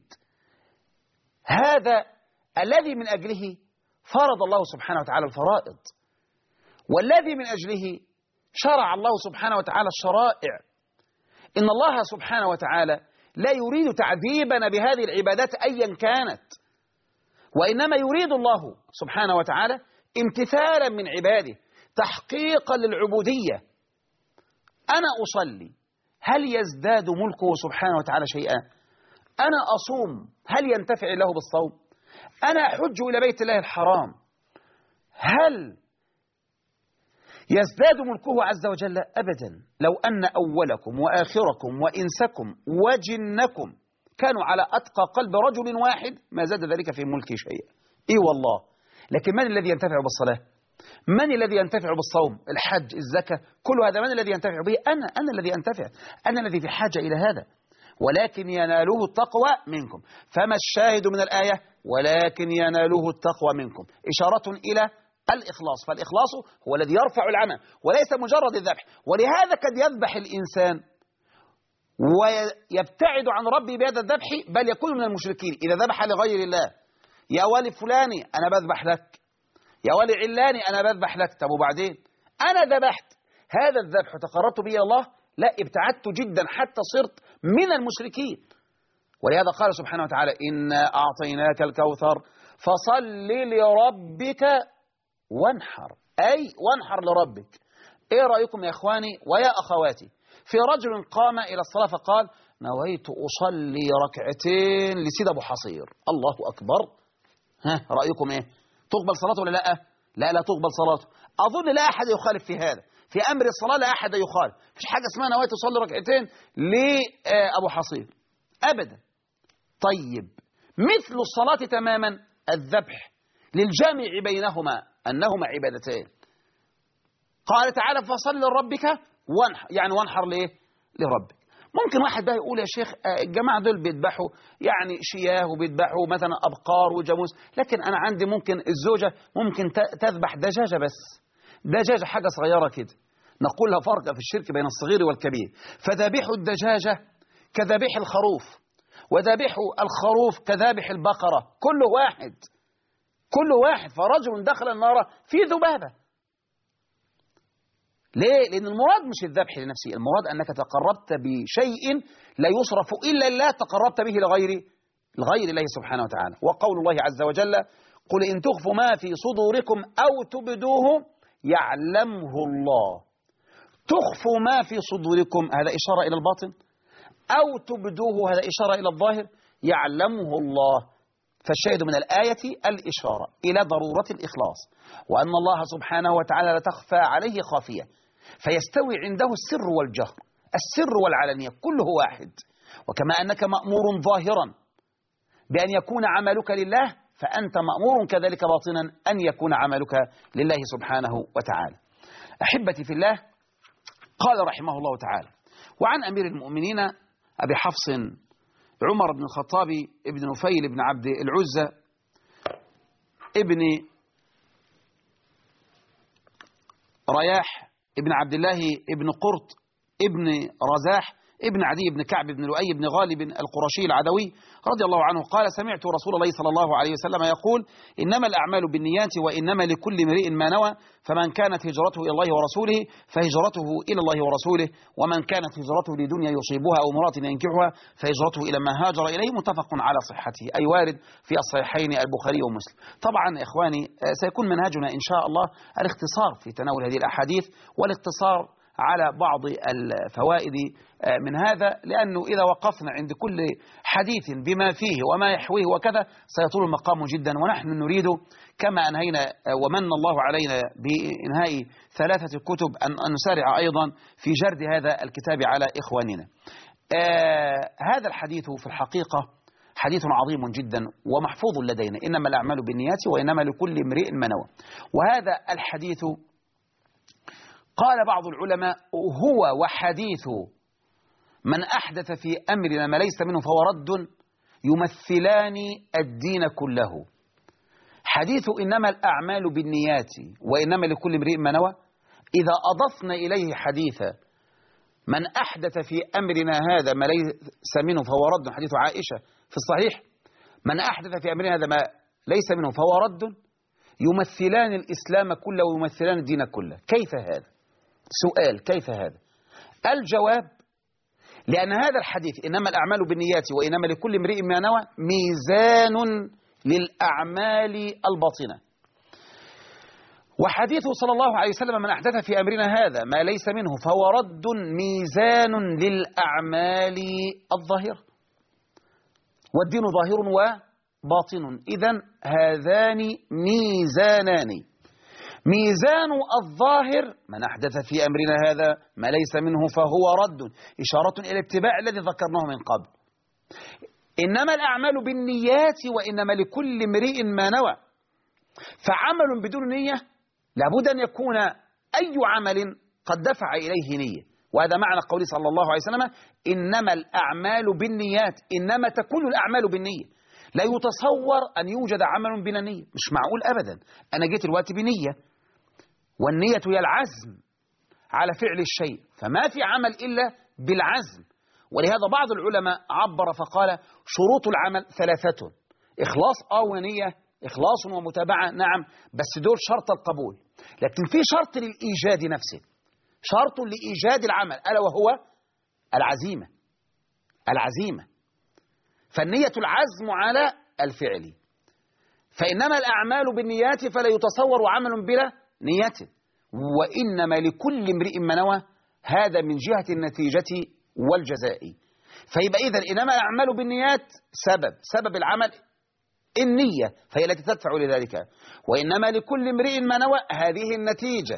S1: هذا الذي من أجله فرض الله سبحانه وتعالى الفرائض، والذي من أجله شرع الله سبحانه وتعالى الشرائع. إن الله سبحانه وتعالى لا يريد تعذيبنا بهذه العبادات أيا كانت، وإنما يريد الله سبحانه وتعالى امتثالا من عباده، تحقيقا للعبودية. أنا أصلي، هل يزداد ملكه سبحانه وتعالى شيئا؟ أنا أصوم، هل ينتفع الله بالصوم؟ أنا أحج إلى بيت الله الحرام، هل يزداد ملكه عز وجل؟ أبدا. لو أن أولكم وآخركم وإنسكم وجنكم كانوا على أتقى قلب رجل واحد ما زاد ذلك في ملكي شيئا. إيه والله. لكن من الذي ينتفع بالصلاة؟ من الذي ينتفع بالصوم؟ الحج، الزكاة، كل هذا من الذي ينتفع به؟ أنا أنا الذي أنتفع، أنا الذي في حاجة إلى هذا. ولكن يناله التقوى منكم. فما الشاهد من الآية؟ ولكن يناله التقوى منكم، إشارة إلى الإخلاص. فالإخلاص هو الذي يرفع العمل وليس مجرد الذبح. ولهذا قد يذبح الإنسان ويبتعد عن ربي بهذا الذبح، بل يكون من المشركين إذا ذبح لغير الله. يا ولي فلاني أنا بذبح لك، يا ولي علاني أنا بذبح لك. طب وبعدين أنا ذبحت هذا الذبح تقربت به الله؟ لا، ابتعدت جدا حتى صرت من المشركين. ولهذا قال سبحانه وتعالى إنا أعطيناك الكوثر فصل لربك وانحر، أي وانحر لربك. إيه رأيكم يا إخواني ويا أخواتي في رجل قام إلى الصلاة فقال نويت أصلي ركعتين لسيد أبو حصير؟ الله أكبر. ها رأيكم إيه؟ تقبل صلاته ولا لا؟ لا لا تقبل صلاته. أظن لا أحد يخالف في هذا، في أمر الصلاة لا أحد يخالف. مفيش حاجة اسمها نويت أصلي ركعتين لأبو حصير أبدا. طيب مثل الصلاة تماما الذبح للجامع بينهما أنهما عبادتين. قال تعالى فصل لربك وانحر، يعني وانحر ليه؟ لربك. ممكن واحد بقى يقول يا شيخ الجماعة دول بيذبحوا يعني شياه وبيذبحوا مثلا أبقار وجاموس، لكن أنا عندي ممكن الزوجة ممكن تذبح دجاجة بس، دجاجة حاجة صغيرة كده. نقول لها فرق في الشرك بين الصغير والكبير. فذبح الدجاجة كذبح الخروف، وذبح الخروف كذبح البقرة، كل واحد كل واحد. فرجل دخل النار في ذبابة. ليه؟ لأن المراد مش الذبح لنفسه، المراد أنك تقربت بشيء لا يصرف إلا الله، تقربت به لغير لغير الله سبحانه وتعالى. وقول الله عز وجل قل إن تخفوا ما في صدوركم أو تبدوه يعلمه الله. تخفوا ما في صدوركم هذا إشارة إلى الباطن، أو تبدوه هذا إشارة إلى الظاهر. يعلمه الله. فالشاهد من الآية الإشارة إلى ضرورة الإخلاص، وأن الله سبحانه وتعالى لا تخفى عليه خافية، فيستوي عنده السر والجهر، السر والعلانية كله واحد. وكما أنك مأمور ظاهرا بأن يكون عملك لله، فأنت مأمور كذلك باطنا أن يكون عملك لله سبحانه وتعالى. أحبتي في الله، قال رحمه الله تعالى وعن أمير المؤمنين أبي حفص عمر بن الخطاب ابن نفيل بن عبد العزة ابن رياح ابن عبد الله ابن قرط ابن رزاح ابن عدي بن كعب بن لؤي بن غالب القرشي العدوي رضي الله عنه قال سمعت رسول الله صلى الله عليه وسلم يقول إنما الأعمال بالنيات وإنما لكل امرئ ما نوى فمن كانت هجرته إلى الله ورسوله فهجرته إلى الله ورسوله ومن كانت هجرته لدنيا يصيبها أو امرأة ينكحها فهجرته إلى ما هاجر إليه متفق على صحته، أي وارد في الصحيحين البخاري ومسلم. طبعا إخواني سيكون منهجنا إن شاء الله الاختصار في تناول هذه الأحاديث والاقتصار على بعض الفوائد من هذا، لأنه إذا وقفنا عند كل حديث بما فيه وما يحويه وكذا سيطول المقام جدا. ونحن نريد كما أنهينا ومن الله علينا بإنهاء ثلاثة كتب أن نسارع أيضا في جرد هذا الكتاب على إخواننا. آه هذا الحديث في الحقيقة حديث عظيم جدا ومحفوظ لدينا، إنما الأعمال بالنيات وإنما لكل امرئ ما نوى. وهذا الحديث قال بعض العلماء هو وحديث من أحدث في أمرنا ما ليس منه فهو رد يمثلان الدين كله. حديث إنما الأعمال بالنيات وإنما لكل امرئ ما نوى، إذا أضفنا إليه حديث من أحدث في أمرنا هذا ما ليس منه فهو رد، حديث عائشة في الصحيح، من أحدث في أمرنا هذا ما ليس منه فهو رد، يمثلان الإسلام كله ويمثلان الدين كله. كيف هذا؟ سؤال كيف هذا؟ الجواب لأن هذا الحديث إنما الأعمال بالنيات وإنما لكل امرئ ما نوى ميزان للأعمال الباطنة. وحديثه صلى الله عليه وسلم: من أحدث في أمرنا هذا ما ليس منه فهو رد، ميزان للأعمال الظاهرة، والدين ظاهر وباطن، إذن هذان ميزانان. ميزان الظاهر: من أحدث في أمرنا هذا ما ليس منه فهو رد، إشارة إلى الاتباع الذي ذكرناه من قبل. إنما الأعمال بالنيات وإنما لكل امرئ ما نوى. فعمل بدون نية لابد أن يكون أي عمل قد دفع إليه نية، وهذا معنى قوله صلى الله عليه وسلم: إنما الأعمال بالنيات. إنما تكون الأعمال بالنية. لا يتصور أن يوجد عمل بلا نية، مش معقول أبدا. أنا جيت الوقت بنية، والنية هي العزم على فعل الشيء، فما في عمل إلا بالعزم. ولهذا بعض العلماء عبر فقال: شروط العمل ثلاثة: إخلاص أو ونية، إخلاص ومتابعة، نعم، بس دول شرط القبول. لكن في شرط للإيجاد نفسه، شرط لإيجاد العمل، ألا وهو العزيمة. العزيمة، فالنية العزم على الفعل. فإنما الأعمال بالنيات فلا يتصور عمل بلا نية، وإنما لكل امرئ ما نوى، هذا من جهة النتيجة والجزاء. فيبقى إذن إنما الأعمال بالنيات سبب سبب العمل النية، فهي التي تدفع لذلك. وإنما لكل امرئ ما نوى، هذه النتيجة.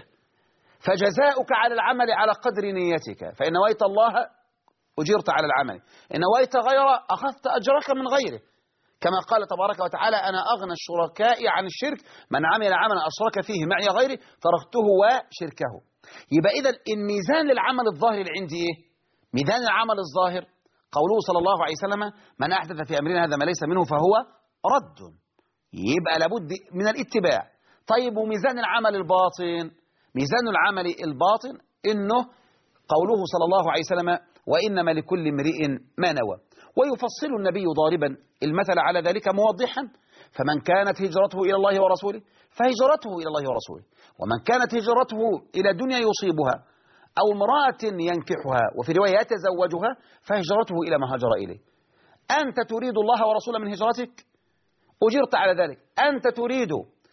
S1: فجزاؤك على العمل على قدر نيتك، فإن نويت الله أجرت على العمل، إن نويت غيره أخذت أجرك من غيره، كما قال تبارك وتعالى: أنا أغنى الشركاء عن الشرك، من عمل عملا أشرك فيه معي غيري تركته وشركه. يبقى إذن الميزان للعمل الظاهر اللي عندي إيه؟ ميزان العمل الظاهر قوله صلى الله عليه وسلم: من أحدث في أمرنا هذا ما ليس منه فهو رد. يبقى لابد من الاتباع. طيب، وميزان العمل الباطن؟ ميزان العمل الباطن إنه قوله صلى الله عليه وسلم: وإنما لكل امرئ ما نوى. ويفصل النبي ضاربا المثل على ذلك موضحا: فمن كانت هجرته إلى الله ورسوله فهجرته إلى الله ورسوله، ومن كانت هجرته إلى دنيا يصيبها أو امرأة ينكحها، وفي رواية يتزوجها، فهجرته إلى ما هاجر إليه. أنت تريد الله ورسوله من هجرتك، أجرت على ذلك. أنت تريد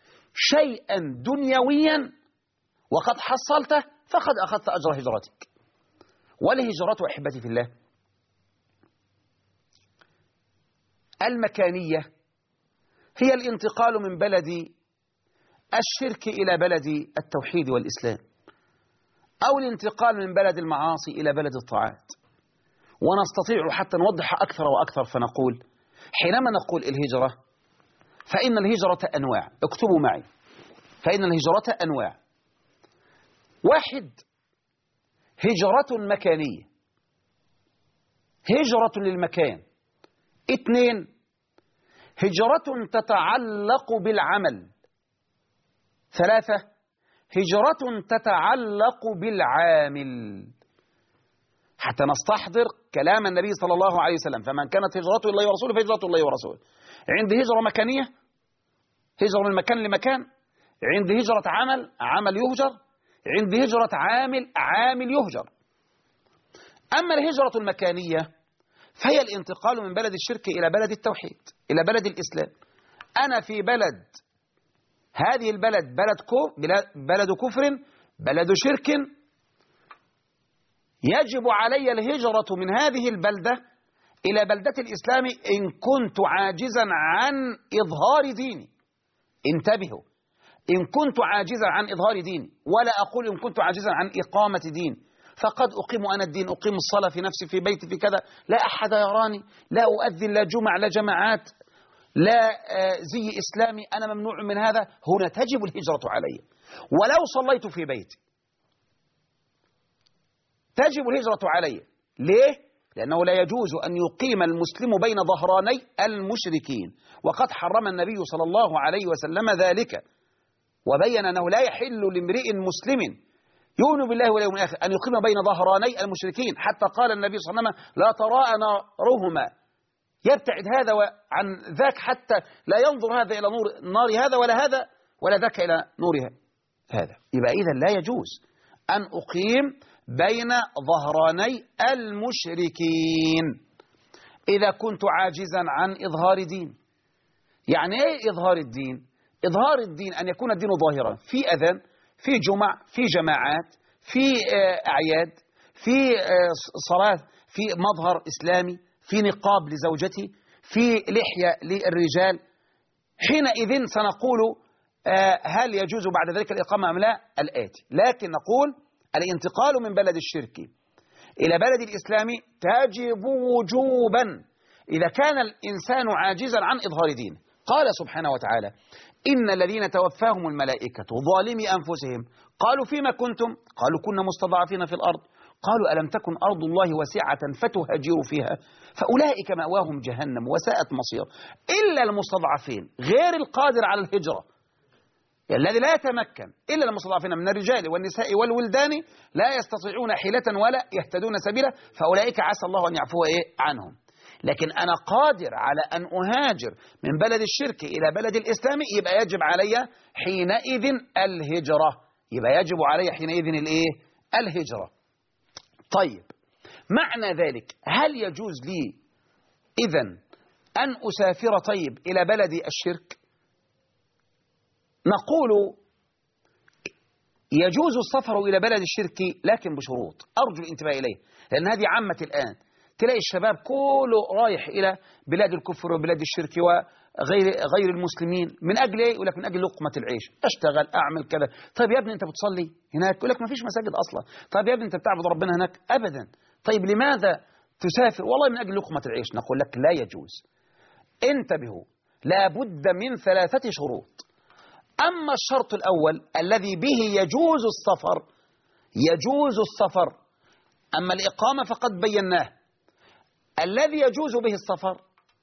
S1: شيئا دنيويا وقد حصلته، فقد أخذت أجر هجرتك. والهجرة أحبتي في الله المكانية هي الانتقال من بلد الشرك إلى بلد التوحيد والإسلام، أو الانتقال من بلد المعاصي إلى بلد الطاعات. ونستطيع حتى نوضح أكثر وأكثر فنقول: حينما نقول الهجرة، فإن الهجرة أنواع. اكتبوا معي: فإن الهجرة أنواع. واحد، هجرة مكانية، هجرة للمكان. اثنين، هجرة تتعلق بالعمل. ثلاثة، هجرة تتعلق بالعامل. حتى نستحضر كلام النبي صلى الله عليه وسلم: فمن كانت هجرته إلى الله ورسوله فهجرته إلى الله ورسوله. عندي هجرة مكانية، هجرة من مكان لمكان. عندي هجرة عمل، عمل يهجر. عندي هجرة عامل، عامل يهجر. أما الهجرة المكانية فهي الانتقال من بلد الشرك إلى بلد التوحيد، إلى بلد الإسلام. أنا في بلد، هذه البلد بلد بلد كفر، بلد شرك، يجب علي الهجرة من هذه البلدة إلى بلدة الإسلام إن كنت عاجزا عن إظهار ديني. انتبهوا: إن كنت عاجزا عن إظهار ديني، ولا أقول إن كنت عاجزا عن إقامة دين. فقد أقيم أنا الدين، أقيم الصلاة في نفسي في بيتي في كذا، لا أحد يراني، لا أؤذن، لا جمع، لا جماعات، لا زي إسلامي، أنا ممنوع من هذا. هنا تجب الهجرة علي. ولو صليت في بيتي تجب الهجرة علي. ليه؟ لأنه لا يجوز أن يقيم المسلم بين ظهراني المشركين، وقد حرم النبي صلى الله عليه وسلم ذلك، وبين أنه لا يحل لامرئ مسلم يؤمن بالله واليوم الآخر أن يقيم بين ظهراني المشركين. حتى قال النبي صلى الله عليه وسلم: لا تراءى نارهما، يبتعد هذا عن ذاك حتى لا ينظر هذا إلى نور نار هذا، ولا هذا ولا ذاك إلى نورها هذا. يبقى إذن لا يجوز أن أقيم بين ظهراني المشركين إذا كنت عاجزا عن إظهار دين. يعني إيه إظهار الدين؟ إظهار الدين أن يكون الدين ظاهرا في أذان، في جمع، في جماعات، في أعياد، في صلاة، في مظهر إسلامي، في نقاب لزوجته، في لحية للرجال. حينئذ سنقول هل يجوز بعد ذلك الإقامة أم لا؟ الآتي. لكن نقول الانتقال من بلد الشرك إلى بلد الإسلام تجب وجوبا إذا كان الإنسان عاجزا عن إظهار دينه. قال سبحانه وتعالى: إن الذين توفاهم الملائكة ظالمي أنفسهم قالوا فيما كنتم؟ قالوا كنا مستضعفين في الأرض. قالوا ألم تكن أرض الله واسعة فتهاجروا فيها فأولئك مأواهم جهنم وساءت مصير. إلا المستضعفين غير القادر على الهجرة، يعني الذي لا يتمكن، إلا المستضعفين من الرجال والنساء والولدان لا يستطيعون حيلة ولا يهتدون سبيلا فأولئك عسى الله أن يعفو إيه عنهم. لكن أنا قادر على أن أهاجر من بلد الشرك إلى بلد الإسلام، يبقى يجب علي حينئذ الهجرة، يبقى يجب علي حينئذ الإيه؟ الهجرة. طيب، معنى ذلك هل يجوز لي إذن أن أسافر طيب إلى بلد الشرك؟ نقول يجوز السفر إلى بلد الشرك لكن بشروط أرجو الانتباه إليه، لأن هذه عامة الآن. تلاقي الشباب كله رايح إلى بلاد الكفر وبلاد الشرك وغير غير المسلمين. من أجل إيه؟ يقول لك من أجل لقمة العيش، أشتغل أعمل كذا. طيب يا ابني أنت بتصلي هناك؟ يقول لك ما فيش مساجد أصلا. طيب يا ابني أنت بتعبد ربنا هناك؟ أبدا. طيب لماذا تسافر؟ والله من أجل لقمة العيش. نقول لك لا يجوز. انتبهوا، لا بد من ثلاثة شروط. أما الشرط الأول الذي به يجوز السفر، يجوز السفر. أما الإقامة فقد بيناه. الذي يجوز به السفر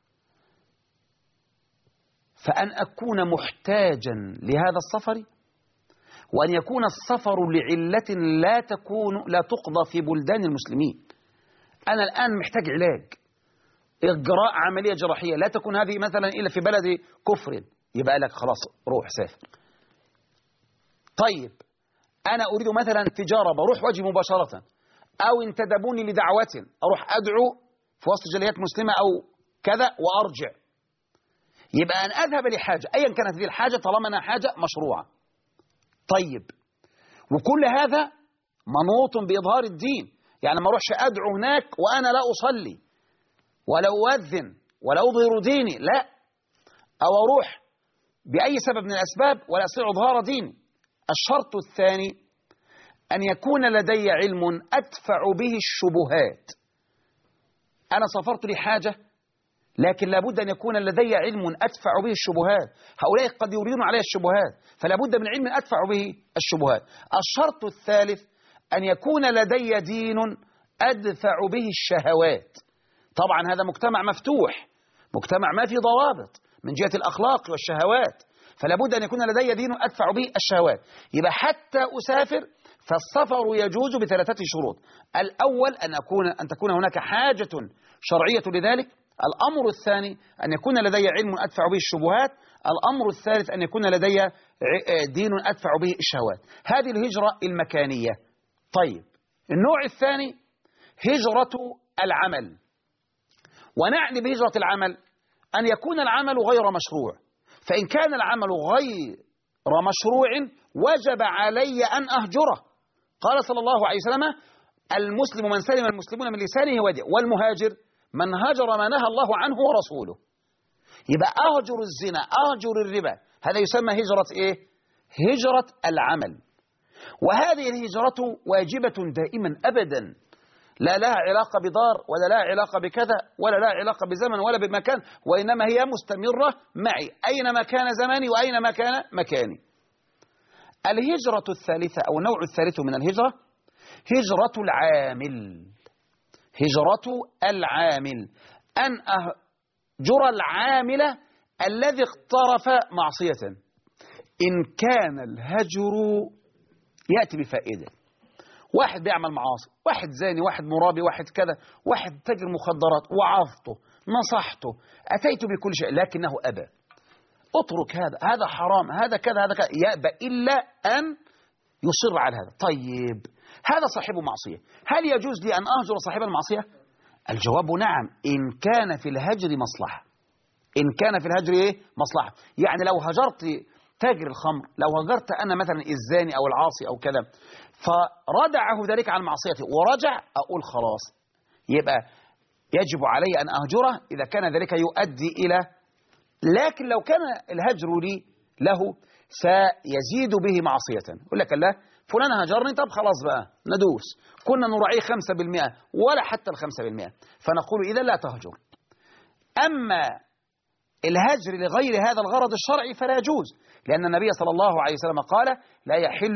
S1: فأن أكون محتاجا لهذا السفر، وأن يكون السفر لعلة لا تكون لا تقضى في بلدان المسلمين. أنا الآن محتاج علاج، إجراء عملية جراحية، لا تكون هذه مثلا إلا في بلد كفر، يبقى لك خلاص روح سافر. طيب أنا أريد مثلا تجارة، بروح وجهي مباشرة، أو انتدبوني لدعوة أروح أدعو في وسط جاليات مسلمة أو كذا وأرجع، يبقى أن أذهب لحاجة أيا كانت هذه الحاجة طالما أنها حاجة مشروعة. طيب، وكل هذا منوط بإظهار الدين، يعني ما أروحش أدعو هناك وأنا لا أصلي ولا أؤذن ولا أظهر ديني، لا، أو أروح بأي سبب من الأسباب ولا أستطيع إظهار ديني. الشرط الثاني أن يكون لدي علم أدفع به الشبهات. أنا سافرت لحاجة لكن لابد أن يكون لدي علم أدفع به الشبهات، هؤلاء قد يريدون علي الشبهات، فلا بد من علم أدفع به الشبهات. الشرط الثالث أن يكون لدي دين أدفع به الشهوات. طبعا هذا مجتمع مفتوح، مجتمع ما في ضوابط من جهة الأخلاق والشهوات، فلا بد أن يكون لدي دين أدفع به الشهوات. يبقى حتى أسافر فالسفر يجوز بثلاثة شروط. الأول أن أكون أن تكون هناك حاجة شرعية لذلك. الأمر الثاني أن يكون لدي علم أدفع به الشبهات. الأمر الثالث أن يكون لدي دين أدفع به الشهوات. هذه الهجرة المكانية. طيب، النوع الثاني هجرة العمل. ونعني بهجرة العمل أن يكون العمل غير مشروع، فإن كان العمل غير مشروع وجب علي أن أهجره. قال صلى الله عليه وسلم: المسلم من سلم المسلمون من لسانه ويده، والمهاجر من هجر ما نهى الله عنه ورسوله. يبقى أهجر الزنا، أهجر الربا، هذا يسمى هجرة إيه؟ هجرة العمل. وهذه الهجرة واجبة دائما أبدا، لا لها علاقة بدار ولا لها علاقة بكذا ولا لها علاقة بزمن ولا بمكان، وإنما هي مستمرة معي أينما كان زماني وأينما كان مكاني. الهجرة الثالثة أو النوع الثالث من الهجرة هجرة العامل. هجرة العامل أن أهجر العامل الذي اقترف معصية، إن كان الهجر يأتي بفائدة. واحد بيعمل معاصي، واحد زاني، واحد مرابي، واحد كذا، واحد تاجر مخدرات، وعظته، نصحته، أتيت بكل شيء لكنه أبى. اترك هذا، هذا حرام، هذا كذا، هذا كذا، يأبى إلا أن يصر على هذا. طيب، هذا صاحب معصية، هل يجوز لي أن أهجر صاحب المعصية؟ الجواب نعم، إن كان في الهجر مصلحة. إن كان في الهجر إيه؟ مصلحة. يعني لو هجرت تاجر الخمر، لو هجرت أنا مثلا الزاني أو العاصي أو كذا فردعه ذلك عن معصيته ورجع، أقول خلاص يبقى يجب علي أن أهجره إذا كان ذلك يؤدي إلى. لكن لو كان الهجر لي له سيزيد به معصية، يقول لك لا فلان هجرني، طب خلاص بقى ندوس، كنا نراعيه خمسة بالمئة ولا حتى الخمسة بالمئة، فنقول إذا لا تهجر. أما الهجر لغير هذا الغرض الشرعي فلا يجوز، لأن النبي صلى الله عليه وسلم قال لا يحل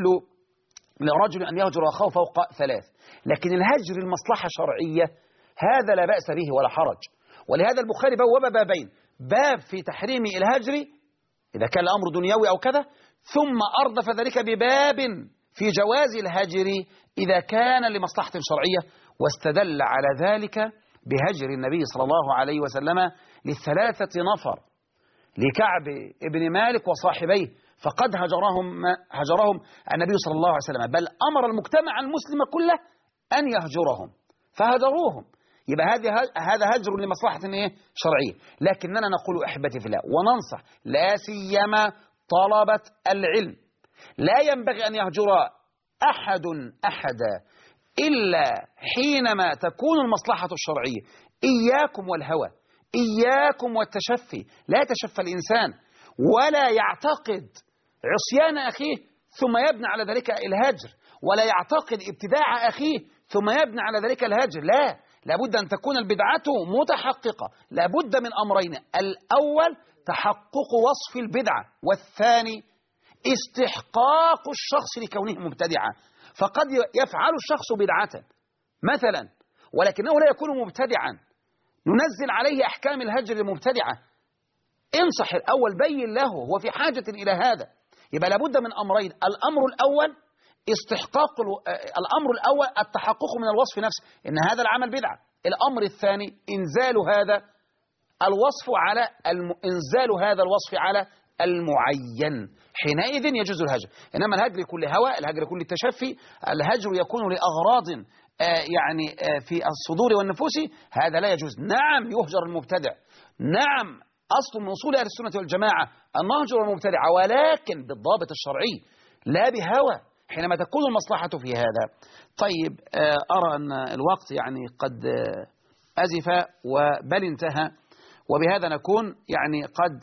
S1: لرجل أن يهجر أخاه فوق ثلاث. لكن الهجر المصلحة شرعية هذا لا بأس به ولا حرج، ولهذا البخاري بوب بابين: باب في تحريم الهجر إذا كان الأمر دنيوي أو كذا، ثم أردف ذلك بباب في جواز الهجر إذا كان لمصلحة شرعية، واستدل على ذلك بهجر النبي صلى الله عليه وسلم للثلاثة نفر، لكعب ابن مالك وصاحبيه، فقد هجرهم هجرهم النبي صلى الله عليه وسلم، بل أمر المجتمع المسلم كله أن يهجرهم فهجروهم. يبقى هذه هذا هجر لمصلحة ايه شرعية. لكننا نقول أحبتي في الله وننصح لا سيما طلبة العلم، لا ينبغي أن يهجر أحد أحدا إلا حينما تكون المصلحة الشرعية. إياكم والهوى، إياكم والتشفي، لا يتشفى الإنسان ولا يعتقد عصيان أخيه ثم يبنى على ذلك الهجر، ولا يعتقد ابتداع أخيه ثم يبنى على ذلك الهجر. لا، لابد أن تكون البدعة متحققة، لابد من أمرين: الأول تحقق وصف البدعة، والثاني استحقاق الشخص لكونه مبتدعا. فقد يفعل الشخص بدعة مثلا ولكنه لا يكون مبتدعا، ننزل عليه أحكام الهجر المبتدعة. انصح الأول، بين له، هو في حاجة إلى هذا. يبقى لابد من أمرين: الأمر الأول استحقاق الأمر الأول التحقق من الوصف نفسه إن هذا العمل بدعة. الأمر الثاني إنزال هذا الوصف على الم... إنزال هذا الوصف على المعين، حينئذ يجوز الهجر. إنما الهجر كل هوى، الهجر كل التشفي، الهجر يكون لأغراض آه يعني آه في الصدور والنفوس، هذا لا يجوز. نعم يهجر المبتدع، نعم أصل من أصول أهل السنة والجماعة أن نهجر المبتدع، ولكن بالضابط الشرعي لا بهوى، حينما تكون المصلحة في هذا. طيب أرى أن الوقت يعني قد أزف وبل انتهى، وبهذا نكون يعني قد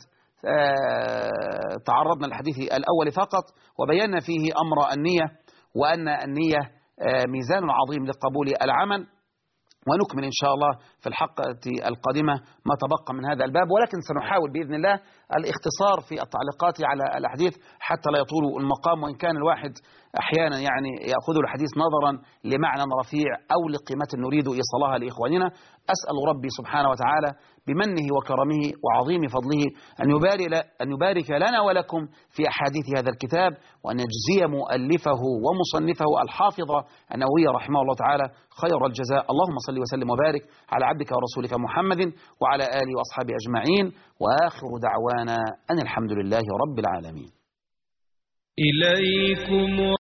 S1: تعرضنا للحديث الأول فقط، وبينا فيه أمر النية، وأن النية ميزان عظيم لقبول العمل. ونكمل إن شاء الله في الحلقة القادمة ما تبقى من هذا الباب، ولكن سنحاول بإذن الله الاختصار في التعليقات على الأحاديث حتى لا يطول المقام، وإن كان الواحد أحيانا يعني يأخذ الحديث نظرا لمعنى رفيع أو لقيمة نريد إيصالها لإخواننا. أسأل ربي سبحانه وتعالى بمنه وكرمه وعظيم فضله أن يبارك, أن يبارك لنا ولكم في أحاديث هذا الكتاب، وأن يجزي مؤلفه ومصنفه الحافظ النووي رحمه الله تعالى خير الجزاء. اللهم صل وسلم وبارك على عبدك ورسولك محمد وعلى آله وأصحابه أجمعين، وآخر دعوانا أن الحمد لله رب العالمين.
S2: إليكم